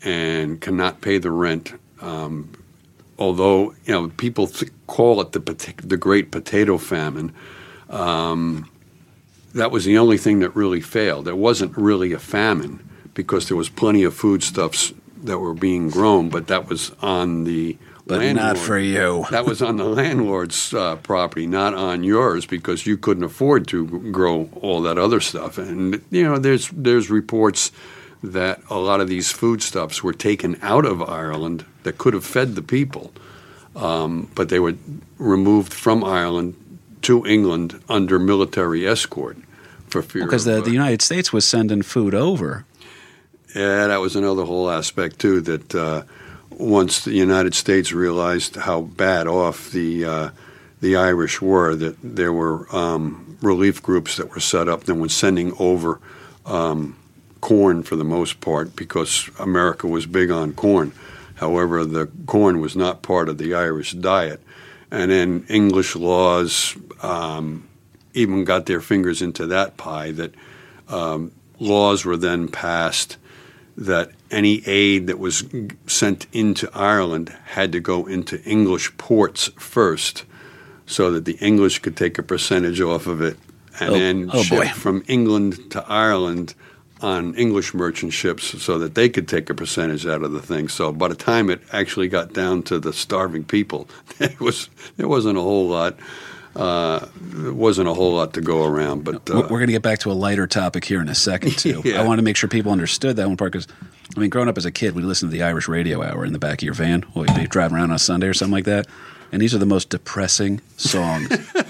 and cannot pay the rent. Um, although you know people th- call it the pot- the Great Potato Famine, um, that was the only thing that really failed. There wasn't really a famine because there was plenty of foodstuffs that were being grown, but that was on the But landlord. not for you. That was on the landlord's uh, property, not on yours, because you couldn't afford to grow all that other stuff. And you know, there's there's reports that a lot of these foodstuffs were taken out of Ireland that could have fed the people, um, but they were removed from Ireland to England under military escort for fear. Because of, the, uh, the United States was sending food over. Yeah, that was another whole aspect too. That uh, once the United States realized how bad off the uh, the Irish were, that there were um, relief groups that were set up that were sending over um, corn for the most part, because America was big on corn. However, the corn was not part of the Irish diet, and then English laws um, even got their fingers into that pie. That um, laws were then passed that any aid that was sent into Ireland had to go into English ports first, so that the English could take a percentage off of it, and Oh- then oh, ship boy. from England to Ireland on English merchant ships, so that they could take a percentage out of the thing. So by the time it actually got down to the starving people, it was there wasn't a whole lot. Uh, there wasn't a whole lot to go around, but We're uh, going to get back to a lighter topic here in a second, too. Yeah. I want to make sure people understood that one part because, I mean, growing up as a kid, we listened to the Irish radio hour in the back of your van while you'd be driving around on a Sunday or something like that. And these are the most depressing songs.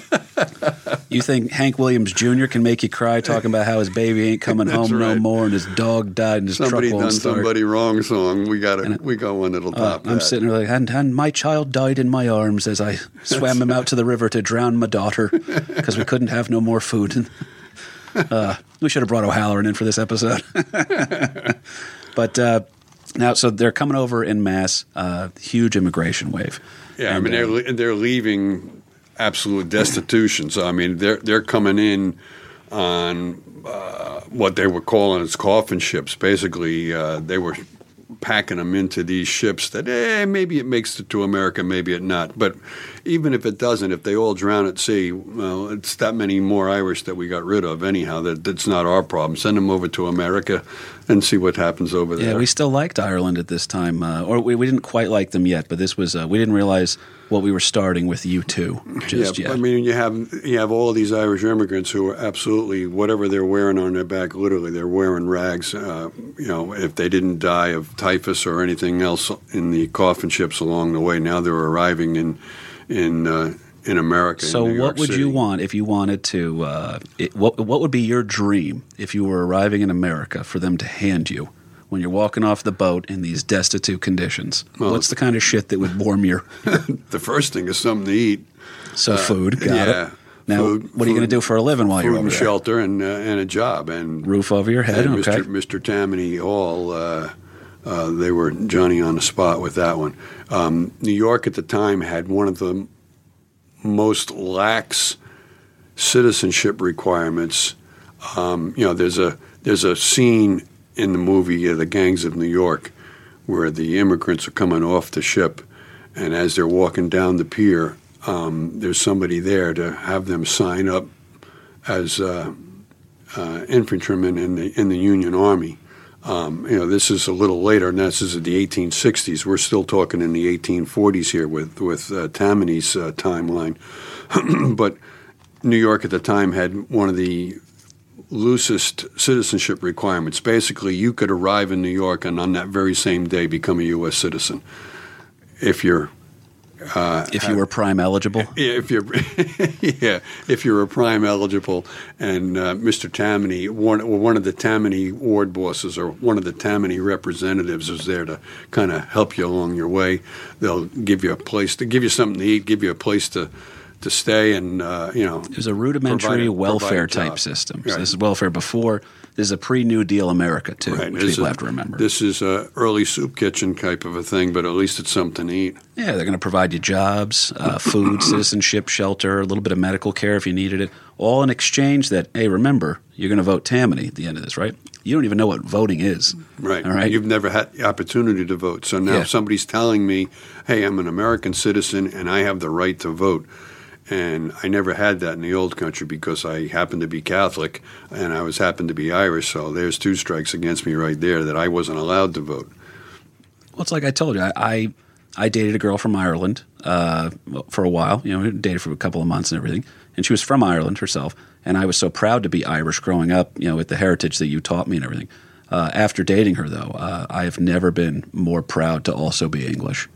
You think Hank Williams Junior can make you cry talking about how his baby ain't coming That's home no right. more and his dog died and his somebody truck done won't start. somebody wrong song. We got a, we got one that'll Uh, top I'm that. sitting there like, and, and my child died in my arms as I swam him out to the river to drown my daughter because we couldn't have no more food. uh, we should have brought O'Halloran in for this episode. But uh, now, so they're coming over in mass, uh, huge immigration wave. Yeah, I And, mean uh, they're le- they're leaving absolute destitution. So I mean they're they're coming in on uh, what they were calling as coffin ships. Basically, uh, they were packing them into these ships that eh, maybe it makes it to America, maybe it not. But even if it doesn't, if they all drown at sea, well, it's that many more Irish that we got rid of anyhow. That that's not our problem. Send them over to America and see what happens over there. Yeah, we still liked Ireland at this time, uh, or we, we didn't quite like them yet. But this was uh, we didn't realize what we were starting with you two just yeah, yet. I mean, you have you have all of these Irish immigrants who are absolutely whatever they're wearing on their back. Literally, they're wearing rags. Uh, you know, if they didn't die of typhus or anything else in the coffin ships along the way, now they're arriving in in uh, in America. So, in New what York would City. you want if you wanted to? Uh, it, what What would be your dream if you were arriving in America for them to hand you when you're walking off the boat in these destitute conditions? Well, What's the kind of shit that would warm your The first thing is something to eat. so food? Got yeah. it. Now, Food- what are you going to food- do for a living while Food you're over and there? shelter and uh, and a job and Roof over your head. And Okay. Mister Mister Tammany Hall, uh, uh, they were Johnny on the spot with that one. Um, New York at the time had one of the most lax citizenship requirements. Um, you know, there's a there's a scene in the movie uh, The Gangs of New York where the immigrants are coming off the ship, and as they're walking down the pier, um, there's somebody there to have them sign up as uh, uh, infantrymen in the in the Union Army. Um, you know, this is a little later, and this is the eighteen sixties. We're still talking in the eighteen forties here with with uh, Tammany's uh, timeline. But New York at the time had one of the loosest citizenship requirements. Basically, you could arrive in New York and on that very same day become a U S citizen if you're uh, If you were prime eligible, if you're, yeah, if you're a prime eligible, and uh, Mister Tammany, one, one of the Tammany ward bosses or one of the Tammany representatives is there to kind of help you along your way. They'll give you a place to give you something to eat, give you a place to to stay, and uh, you know, it was a rudimentary provide a- welfare provide a type job. system. So Right. this is welfare before. This is a pre-New Deal America too, Right. which This people is- have to remember. This is a early soup kitchen type of a thing, but at least it's something to eat. Yeah, they're going to provide you jobs, uh, food, citizenship, shelter, a little bit of medical care if you needed it, all in exchange that, hey, remember, you're going to vote Tammany at the end of this, right? you don't even know what voting is. Right. All right. You've never had the opportunity to vote. So now Yeah. somebody's telling me, hey, I'm an American citizen and I have the right to vote. And I never had that in the old country because I happened to be Catholic and I was happened to be Irish. So there's two strikes against me right there that I wasn't allowed to vote. Well, it's like I told you. I I, I dated a girl from Ireland uh, for a while. You know, we dated for a couple of months and everything. And she was from Ireland herself. And I was so proud to be Irish growing up, you know, with the heritage that you taught me and everything. Uh, after dating her, though, uh, I have never been more proud to also be English.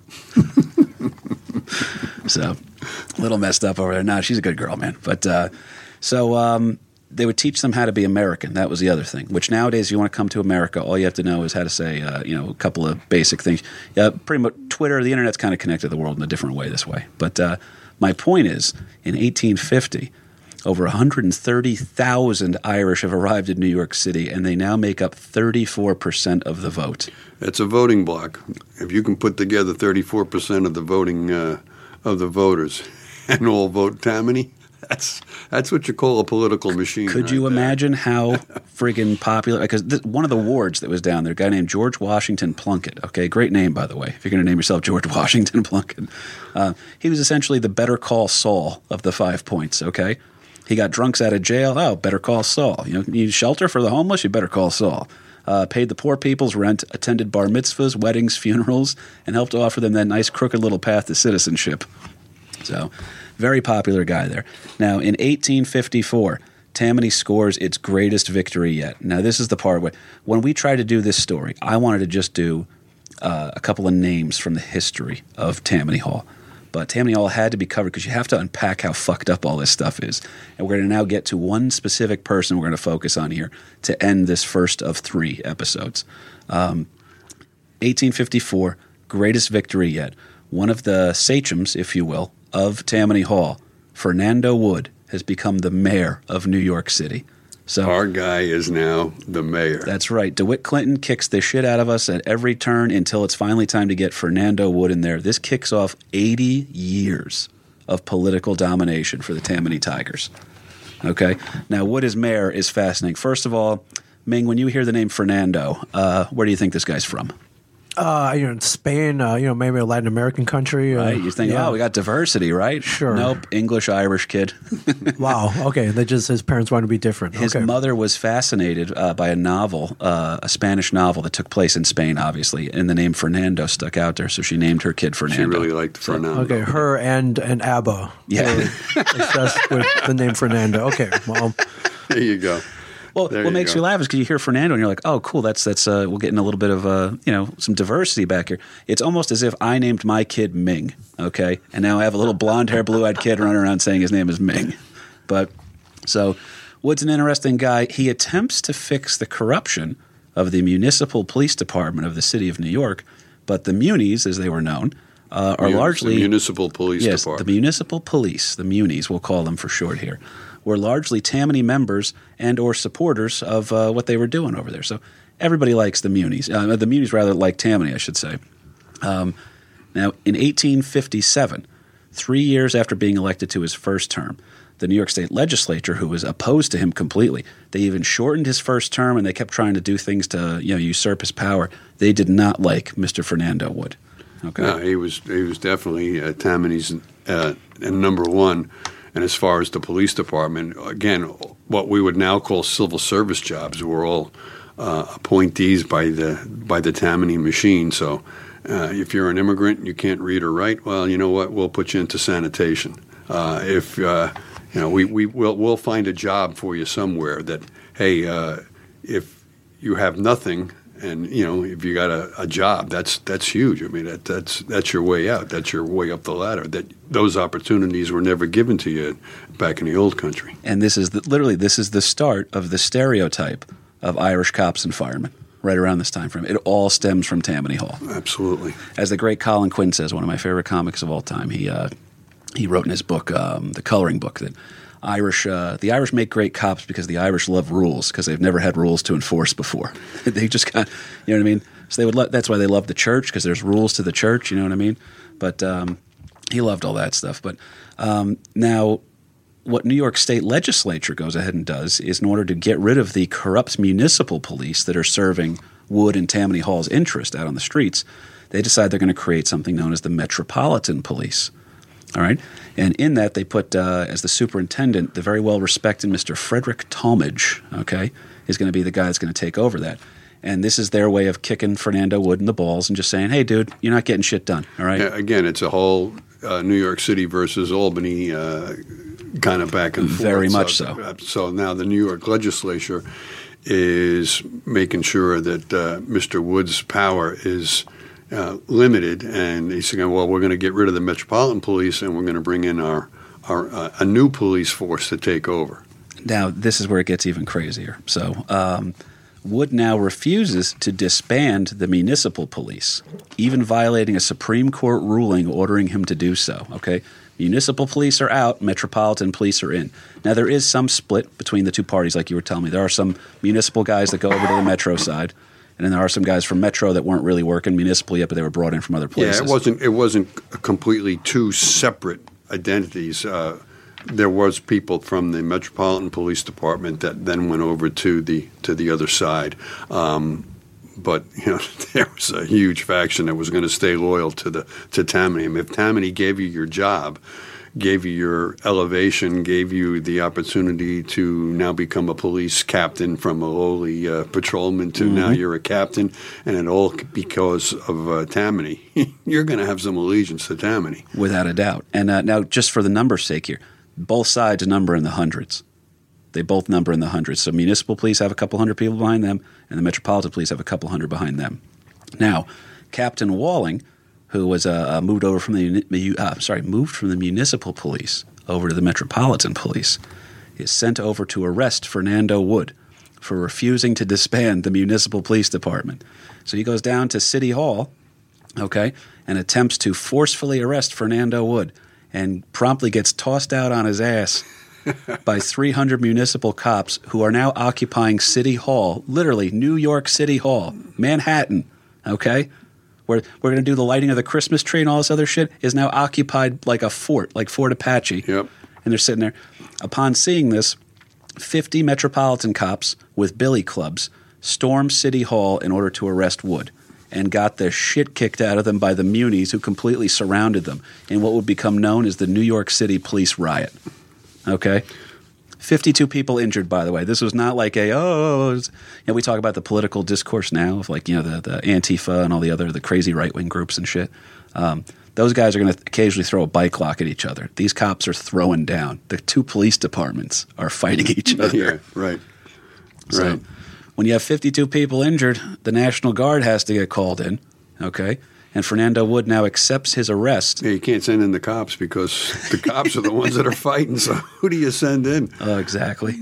So, a little messed up over there. No, she's a good girl, man. But uh, so um, they would teach them how to be American. That was the other thing. Which nowadays, if you want to come to America, all you have to know is how to say, uh, you know, a couple of basic things. Yeah, pretty much Twitter, the internet's kind of connected the world in a different way this way. But uh, my point is, in eighteen fifty, over one hundred thirty thousand Irish have arrived in New York City, and they now make up thirty-four percent of the vote. It's a voting block. If you can put together thirty-four percent of the voting uh, of the voters and all vote Tammany, that's that's what you call a political machine. Could right you there. imagine how friggin' popular? Because th- one of the wards that was down there, a guy named George Washington Plunkett. Okay, great name, by the way. If you're going to name yourself George Washington Plunkett, uh, he was essentially the Better Call Saul of the Five Points. Okay. He got drunks out of jail. Oh, better call Saul. You know, you need shelter for the homeless? You better call Saul. Uh, paid the poor people's rent, attended bar mitzvahs, weddings, funerals, and helped to offer them that nice crooked little path to citizenship. So, very popular guy there. Now, in eighteen fifty-four, Tammany scores its greatest victory yet. Now, this is the part where, when we tried to do this story, I wanted to just do uh, a couple of names from the history of Tammany Hall. But Tammany Hall had to be covered because you have to unpack how fucked up all this stuff is. And we're going to now get to one specific person we're going to focus on here to end this first of three episodes. Um, eighteen fifty-four, greatest victory yet. One of the sachems, if you will, of Tammany Hall, Fernando Wood, has become the mayor of New York City. So Our guy is now the mayor. that's right. DeWitt Clinton kicks the shit out of us at every turn until it's finally time to get Fernando Wood in there. This kicks off eighty years of political domination for the Tammany Tigers. Okay? Now, Wood as mayor is fascinating. First of all, Ming, when you hear the name Fernando, uh, where do you think this guy's from? Uh, you know, Spain, uh, you know, maybe a Latin American country. Uh, Right? You think, yeah. oh, we got diversity, right? Sure. Nope. English-Irish kid. Wow. Okay. They just his parents wanted to be different. His okay. mother was fascinated uh, by a novel, uh, a Spanish novel that took place in Spain, obviously, and the name Fernando stuck out there, so she named her kid She Fernando. really liked Fernando. Okay, her and and ABBA. Yeah. were obsessed with the name Fernando. Okay, well, There you go. Well, There what you makes go. you laugh is because you hear Fernando and you're like, oh, cool, that's that's uh, we're getting a little bit of uh, you know some diversity back here. It's almost as if I named my kid Ming, okay, and now I have a little blonde hair, blue eyed kid running around saying his name is Ming. But so Wood's an interesting guy. He attempts to fix the corruption of the municipal police department of the city of New York, but the Munis, as they were known, uh, are Mun- largely the municipal police yes, department. the municipal police, the Munis, we'll call them for short here, were largely Tammany members and or supporters of uh, what they were doing over there. So everybody likes the Munis. Uh, the Munis rather like Tammany, I should say. Um, now, in eighteen fifty-seven, three years after being elected to his first term, the New York State Legislature, who was opposed to him completely, they even shortened his first term and they kept trying to do things to you know usurp his power. They did not like Mister Fernando Wood. Okay. No, he was he was definitely uh, Tammany's uh, number one. And as far as the police department, again, what we would now call civil service jobs were all uh, appointees by the by the Tammany machine. So uh, if you're an immigrant and you can't read or write, well, you know what? We'll put you into sanitation. Uh, if uh, you know, we we will we'll find a job for you somewhere. That hey, uh, if you have nothing. And you know, if you got a, a job, that's that's huge. I mean, that, that's that's your way out. That's your way up the ladder. That those opportunities were never given to you back in the old country. And this is the, literally this is the start of the stereotype of Irish cops and firemen. Right around this time frame, it all stems from Tammany Hall. Absolutely. As the great Colin Quinn says, one of my favorite comics of all time, he uh, he wrote in his book, um, the coloring book, that Irish uh, the Irish make great cops because the Irish love rules because they've never had rules to enforce before. They just got, you know what I mean? So they would. Lo- that's why they love the church because there's rules to the church. You know what I mean? But um, he loved all that stuff. But um, now what New York State legislature goes ahead and does is, in order to get rid of the corrupt municipal police that are serving Wood and Tammany Hall's interest out on the streets, they decide they're going to create something known as the Metropolitan Police. All right? And in that, they put uh, as the superintendent the very well-respected Mister Frederick Talmadge, okay, is going to be the guy that's going to take over that. And this is their way of kicking Fernando Wood in the balls and just saying, hey, dude, you're not getting shit done, all right? Yeah, again, it's a whole uh, New York City versus Albany uh, kind of back and forth. Very much so. So, so now the New York legislature is making sure that uh, Mister Wood's power is uh, limited, and he's saying, well, we're going to get rid of the Metropolitan Police and we're going to bring in our, our uh, a new police force to take over. Now, this is where it gets even crazier. So um, Wood now refuses to disband the municipal police, even violating a Supreme Court ruling ordering him to do so, okay? Municipal police are out, metropolitan police are in. Now, there is some split between the two parties, like you were telling me. There are some municipal guys that go over to the Metro side, and then there are some guys from Metro that weren't really working municipal yet, but they were brought in from other places. Yeah, it wasn't, it wasn't completely two separate identities. Uh, there was people from the Metropolitan Police Department that then went over to the to the other side. Um, But you know, there was a huge faction that was going to stay loyal to the to Tammany. I mean, if Tammany gave you your job, gave you your elevation, gave you the opportunity to now become a police captain from a lowly uh, patrolman to mm-hmm. now you're a captain, and it all because of uh, Tammany, you're going to have some allegiance to Tammany, without a doubt. And uh, now, just for the numbers' sake here, both sides number in the hundreds. They both number in the hundreds. So municipal police have a couple hundred people behind them, and the Metropolitan Police have a couple hundred behind them. Now, Captain Walling, who was uh, moved over from the uh, sorry moved from the municipal police over to the Metropolitan Police, is sent over to arrest Fernando Wood for refusing to disband the municipal police department. So he goes down to City Hall, okay, and attempts to forcefully arrest Fernando Wood, and promptly gets tossed out on his ass by three hundred municipal cops who are now occupying City Hall, literally New York City Hall, Manhattan, okay? Where we're going to do the lighting of the Christmas tree and all this other shit is now occupied like a fort, like Fort Apache. Yep. And they're sitting there. Upon seeing this, fifty Metropolitan cops with billy clubs stormed City Hall in order to arrest Wood and got the shit kicked out of them by the munis who completely surrounded them in what would become known as the New York City Police Riot. Okay, fifty-two people injured. By the way, this was not like a oh. You know, we talk about the political discourse now of like you know the, the Antifa and all the other the crazy right wing groups and shit. Um, those guys are going to occasionally throw a bike lock at each other. These cops are throwing down. The two police departments are fighting each other. Yeah, right. So right. when you have fifty-two people injured, the National Guard has to get called in. Okay. And Fernando Wood now accepts his arrest. Yeah, you can't send in the cops because the cops are the ones that are fighting. So who do you send in? Oh, exactly.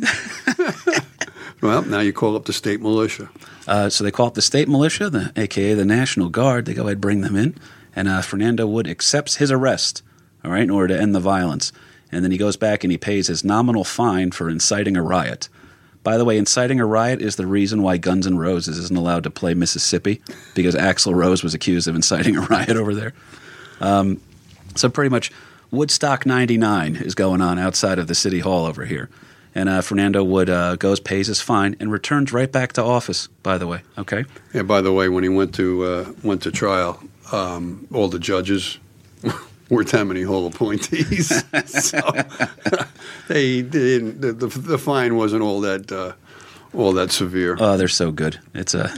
Well, now you call up the state militia. Uh, so they call up the state militia, the, a k a the National Guard. They go ahead and bring them in. And uh, Fernando Wood accepts his arrest, all right, in order to end the violence. And then he goes back and he pays his nominal fine for inciting a riot. By the way, inciting a riot is the reason why Guns N' Roses isn't allowed to play Mississippi, because Axl Rose was accused of inciting a riot over there. Um, so pretty much Woodstock ninety-nine is going on outside of the City Hall over here. And uh, Fernando Wood uh, goes, pays his fine, and returns right back to office, by the way. Okay? Yeah, by the way, when he went to uh, went to trial, um, all the judges were Tammany Hall appointees. So they didn't. The, the, the fine wasn't all that uh, all that severe. Oh, they're so good. It's a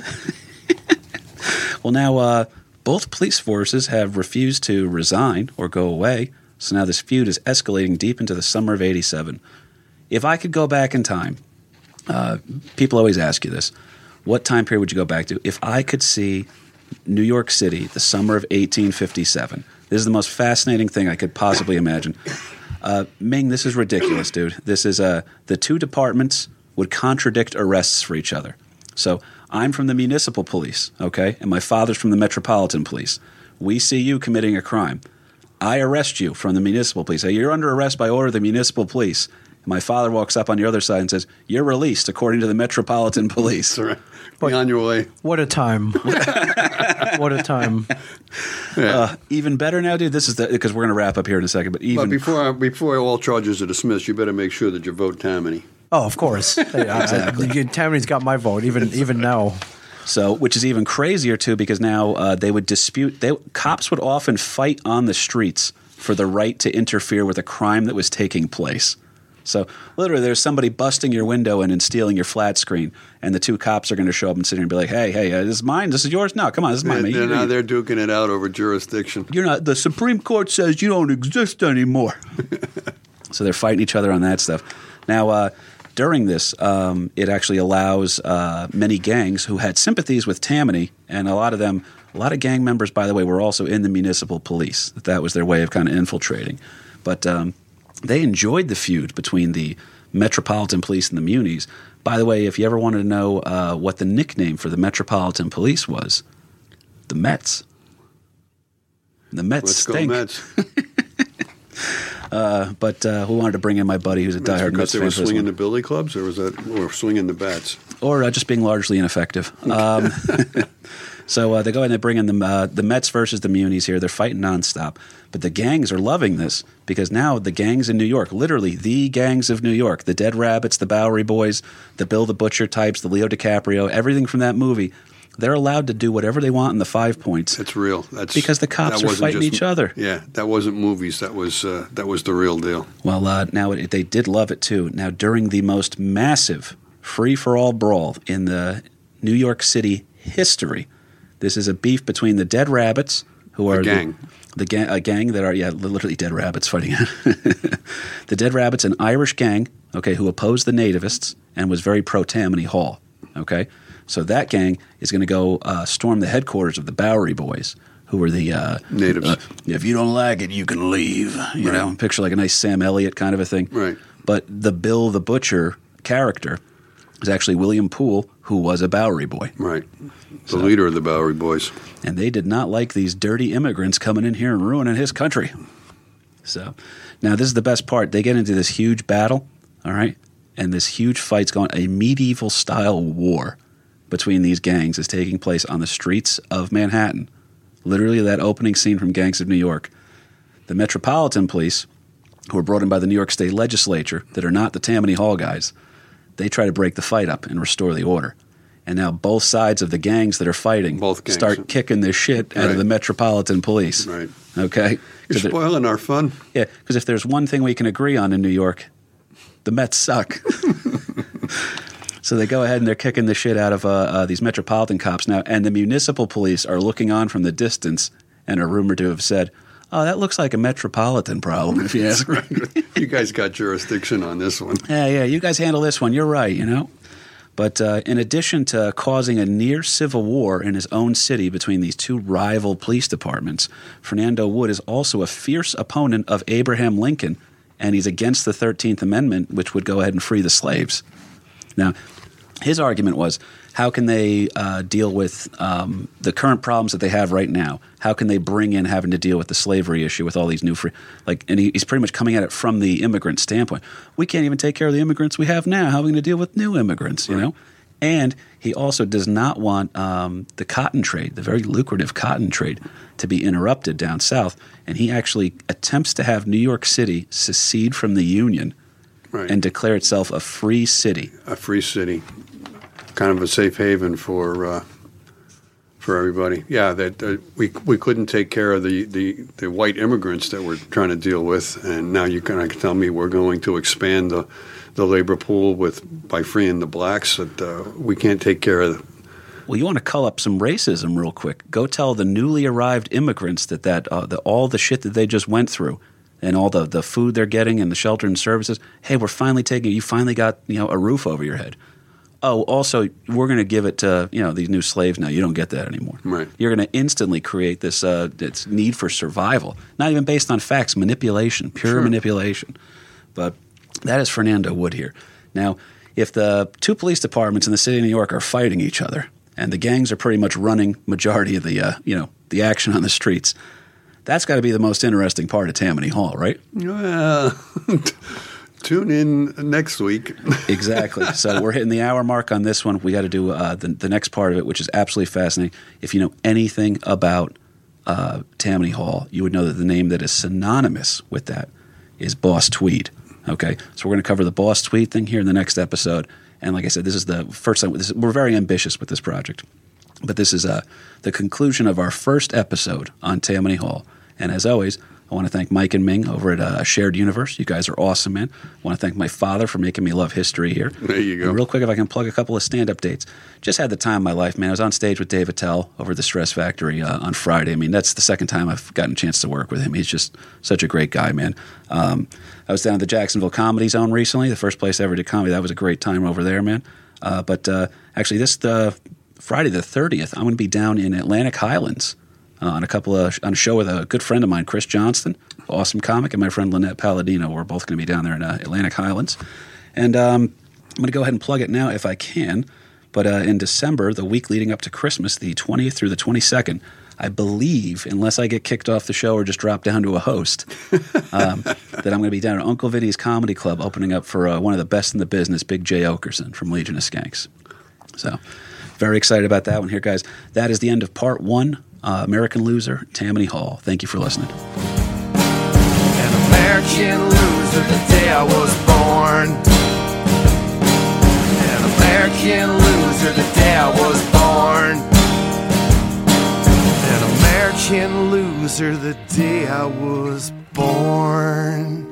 well. Now, uh, both police forces have refused to resign or go away. So now this feud is escalating deep into the summer of eighty-seven. If I could go back in time, uh, people always ask you this: what time period would you go back to? If I could see New York City, the summer of eighteen fifty-seven. This is the most fascinating thing I could possibly imagine. Uh, Ming, this is ridiculous, dude. This is uh, the two departments would contradict arrests for each other. So I'm from the municipal police, okay, and my father's from the Metropolitan Police. We see you committing a crime. I arrest you from the municipal police. You're under arrest by order of the municipal police, My father walks up on the other side and says, "You're released according to the Metropolitan Police." That's right. Be on your way. What a time. What a time. Yeah. Uh, even better now, dude. This is the because we're going to wrap up here in a second. But even But before before all charges are dismissed, you better make sure that you vote Tammany. Oh, of course. Exactly. Tammany's got my vote, even even now. So, which is even crazier too, because now uh, they would dispute. They, cops would often fight on the streets for the right to interfere with a crime that was taking place. So, literally, there's somebody busting your window in and stealing your flat screen, and the two cops are going to show up and sit here and be like, "Hey, hey, uh, this is mine. This is yours. No, come on, this is mine." They're, You- now you- they're duking it out over jurisdiction. You're not. The Supreme Court says you don't exist anymore. So they're fighting each other on that stuff. Now, uh, during this, um, it actually allows uh, many gangs who had sympathies with Tammany, and a lot of them, a lot of gang members, by the way, were also in the municipal police. That that was their way of kind of infiltrating. But um, they enjoyed the feud between the Metropolitan Police and the Munis. By the way, if you ever wanted to know uh, what the nickname for the Metropolitan Police was, the Mets. The Mets Let's stink. go Mets. Uh, but uh, we wanted to bring in my buddy who's a That's diehard because Mets they fan. were for this swinging one. the billy clubs, or was that or swinging the bats? Or uh, just being largely ineffective. Um, so uh, they go in and they bring in the, uh, the Mets versus the Munis here. They're fighting nonstop. But the gangs are loving this because now the gangs in New York, literally the gangs of New York, the Dead Rabbits, the Bowery Boys, the Bill the Butcher types, the Leo DiCaprio, everything from that movie, they're allowed to do whatever they want in the Five Points. That's real. That's Because the cops that are wasn't fighting just- each other. Yeah, that wasn't movies. That was uh, that was the real deal. Well, uh, now it, they did love it too. Now, during the most massive free-for-all brawl in the New York City history, this is a beef between the Dead Rabbits, who are gang. the, the gang, a gang that are yeah, literally dead rabbits fighting. The Dead Rabbits, an Irish gang, okay, who opposed the nativists and was very pro Tammany Hall. Okay, so that gang is going to go uh, storm the headquarters of the Bowery Boys, who were the uh, Natives. uh, if you don't like it, you can leave. You Right. know, picture like a nice Sam Elliott kind of a thing. Right. But the Bill the Butcher character is actually William Poole, who was a Bowery Boy. Right. The leader of the Bowery Boys. And they did not like these dirty immigrants coming in here and ruining his country. So now this is the best part. They get into this huge battle, all right? And this huge fight's going, a medieval-style war between these gangs is taking place on the streets of Manhattan. Literally that opening scene from Gangs of New York. The Metropolitan Police, who were brought in by the New York State Legislature, that are not the Tammany Hall guys, they try to break the fight up and restore the order. And now both sides of the gangs that are fighting Both gangs. start kicking the shit out Right. of the Metropolitan Police. Right. Okay? You're 'Cause it- spoiling our fun. yeah, because if there's one thing we can agree on in New York, the Mets suck. So they go ahead and they're kicking the shit out of uh, uh, these Metropolitan cops now, and the municipal police are looking on from the distance and are rumored to have said, "Oh, that looks like a Metropolitan problem," if you ask me. You guys got jurisdiction on this one. Yeah, yeah, you guys handle this one. You're right, you know. But uh, in addition to causing a near civil war in his own city between these two rival police departments, Fernando Wood is also a fierce opponent of Abraham Lincoln, and he's against the thirteenth Amendment, which would go ahead and free the slaves. Now, his argument was, how can they uh, deal with um, the current problems that they have right now? How can they bring in having to deal with the slavery issue with all these new free – like, and he, he's pretty much coming at it from the immigrant standpoint. We can't even take care of the immigrants we have now. How are we going to deal with new immigrants, you know? And he also does not want um, the cotton trade, the very lucrative cotton trade, to be interrupted down south. And he actually attempts to have New York City secede from the Union Right. and declare itself a free city. A free city. Kind of a safe haven for uh, for everybody. Yeah, that uh, we we couldn't take care of the, the, the white immigrants that we're trying to deal with, and now you can tell me we're going to expand the the labor pool with by freeing the blacks that uh, we can't take care of. Well, you want to cull up some racism real quick. Go tell the newly arrived immigrants that, that uh, the, all the shit that they just went through and all the, the food they're getting and the shelter and services, hey, we're finally taking – you finally got, you know, a roof over your head. Oh, also, we're going to give it to, you know, these new slaves now. You don't get that anymore. Right. You're going to instantly create this uh, this need for survival, not even based on facts, manipulation, pure Sure. manipulation. But that is Fernando Wood here. Now, if the two police departments in the city of New York are fighting each other and the gangs are pretty much running majority of the, uh, you know, the action on the streets – that's got to be the most interesting part of Tammany Hall, right? Well, Tune in next week. Exactly. So we're hitting the hour mark on this one. We got to do uh, the, the next part of it, which is absolutely fascinating. If you know anything about uh, Tammany Hall, you would know that the name that is synonymous with that is Boss Tweed. Okay, so we're going to cover the Boss Tweed thing here in the next episode. And like I said, this is the first time. This is, we're very ambitious with this project, but this is uh, the conclusion of our first episode on Tammany Hall. And as always, I want to thank Mike and Ming over at uh, Shared Universe. You guys are awesome, man. I want to thank my father for making me love history here. There you go. And real quick, if I can plug a couple of stand-up dates. Just had the time of my life, man. I was on stage with Dave Attell over at the Stress Factory uh, on Friday. I mean, that's the second time I've gotten a chance to work with him. He's just such a great guy, man. Um, I was down at the Jacksonville Comedy Zone recently, the first place I ever did comedy. That was a great time over there, man. Uh, but uh, actually, this the Friday the thirtieth, I'm going to be down in Atlantic Highlands uh, on a couple of on a show with a good friend of mine, Chris Johnston, awesome comic, and my friend Lynette Palladino. We're both going to be down there in uh, Atlantic Highlands, and um, I'm going to go ahead and plug it now if I can. But uh, in December, the week leading up to Christmas, the twentieth through the twenty-second, I believe, unless I get kicked off the show or just drop down to a host, um, that I'm going to be down at Uncle Vinny's Comedy Club opening up for uh, one of the best in the business, Big Jay Okerson from Legion of Skanks. So very excited about that one here, guys. That is the end of part one, uh, American Loser, Tammany Hall. Thank you for listening. An American loser the day I was born. An American loser the day I was born. An American loser the day I was born.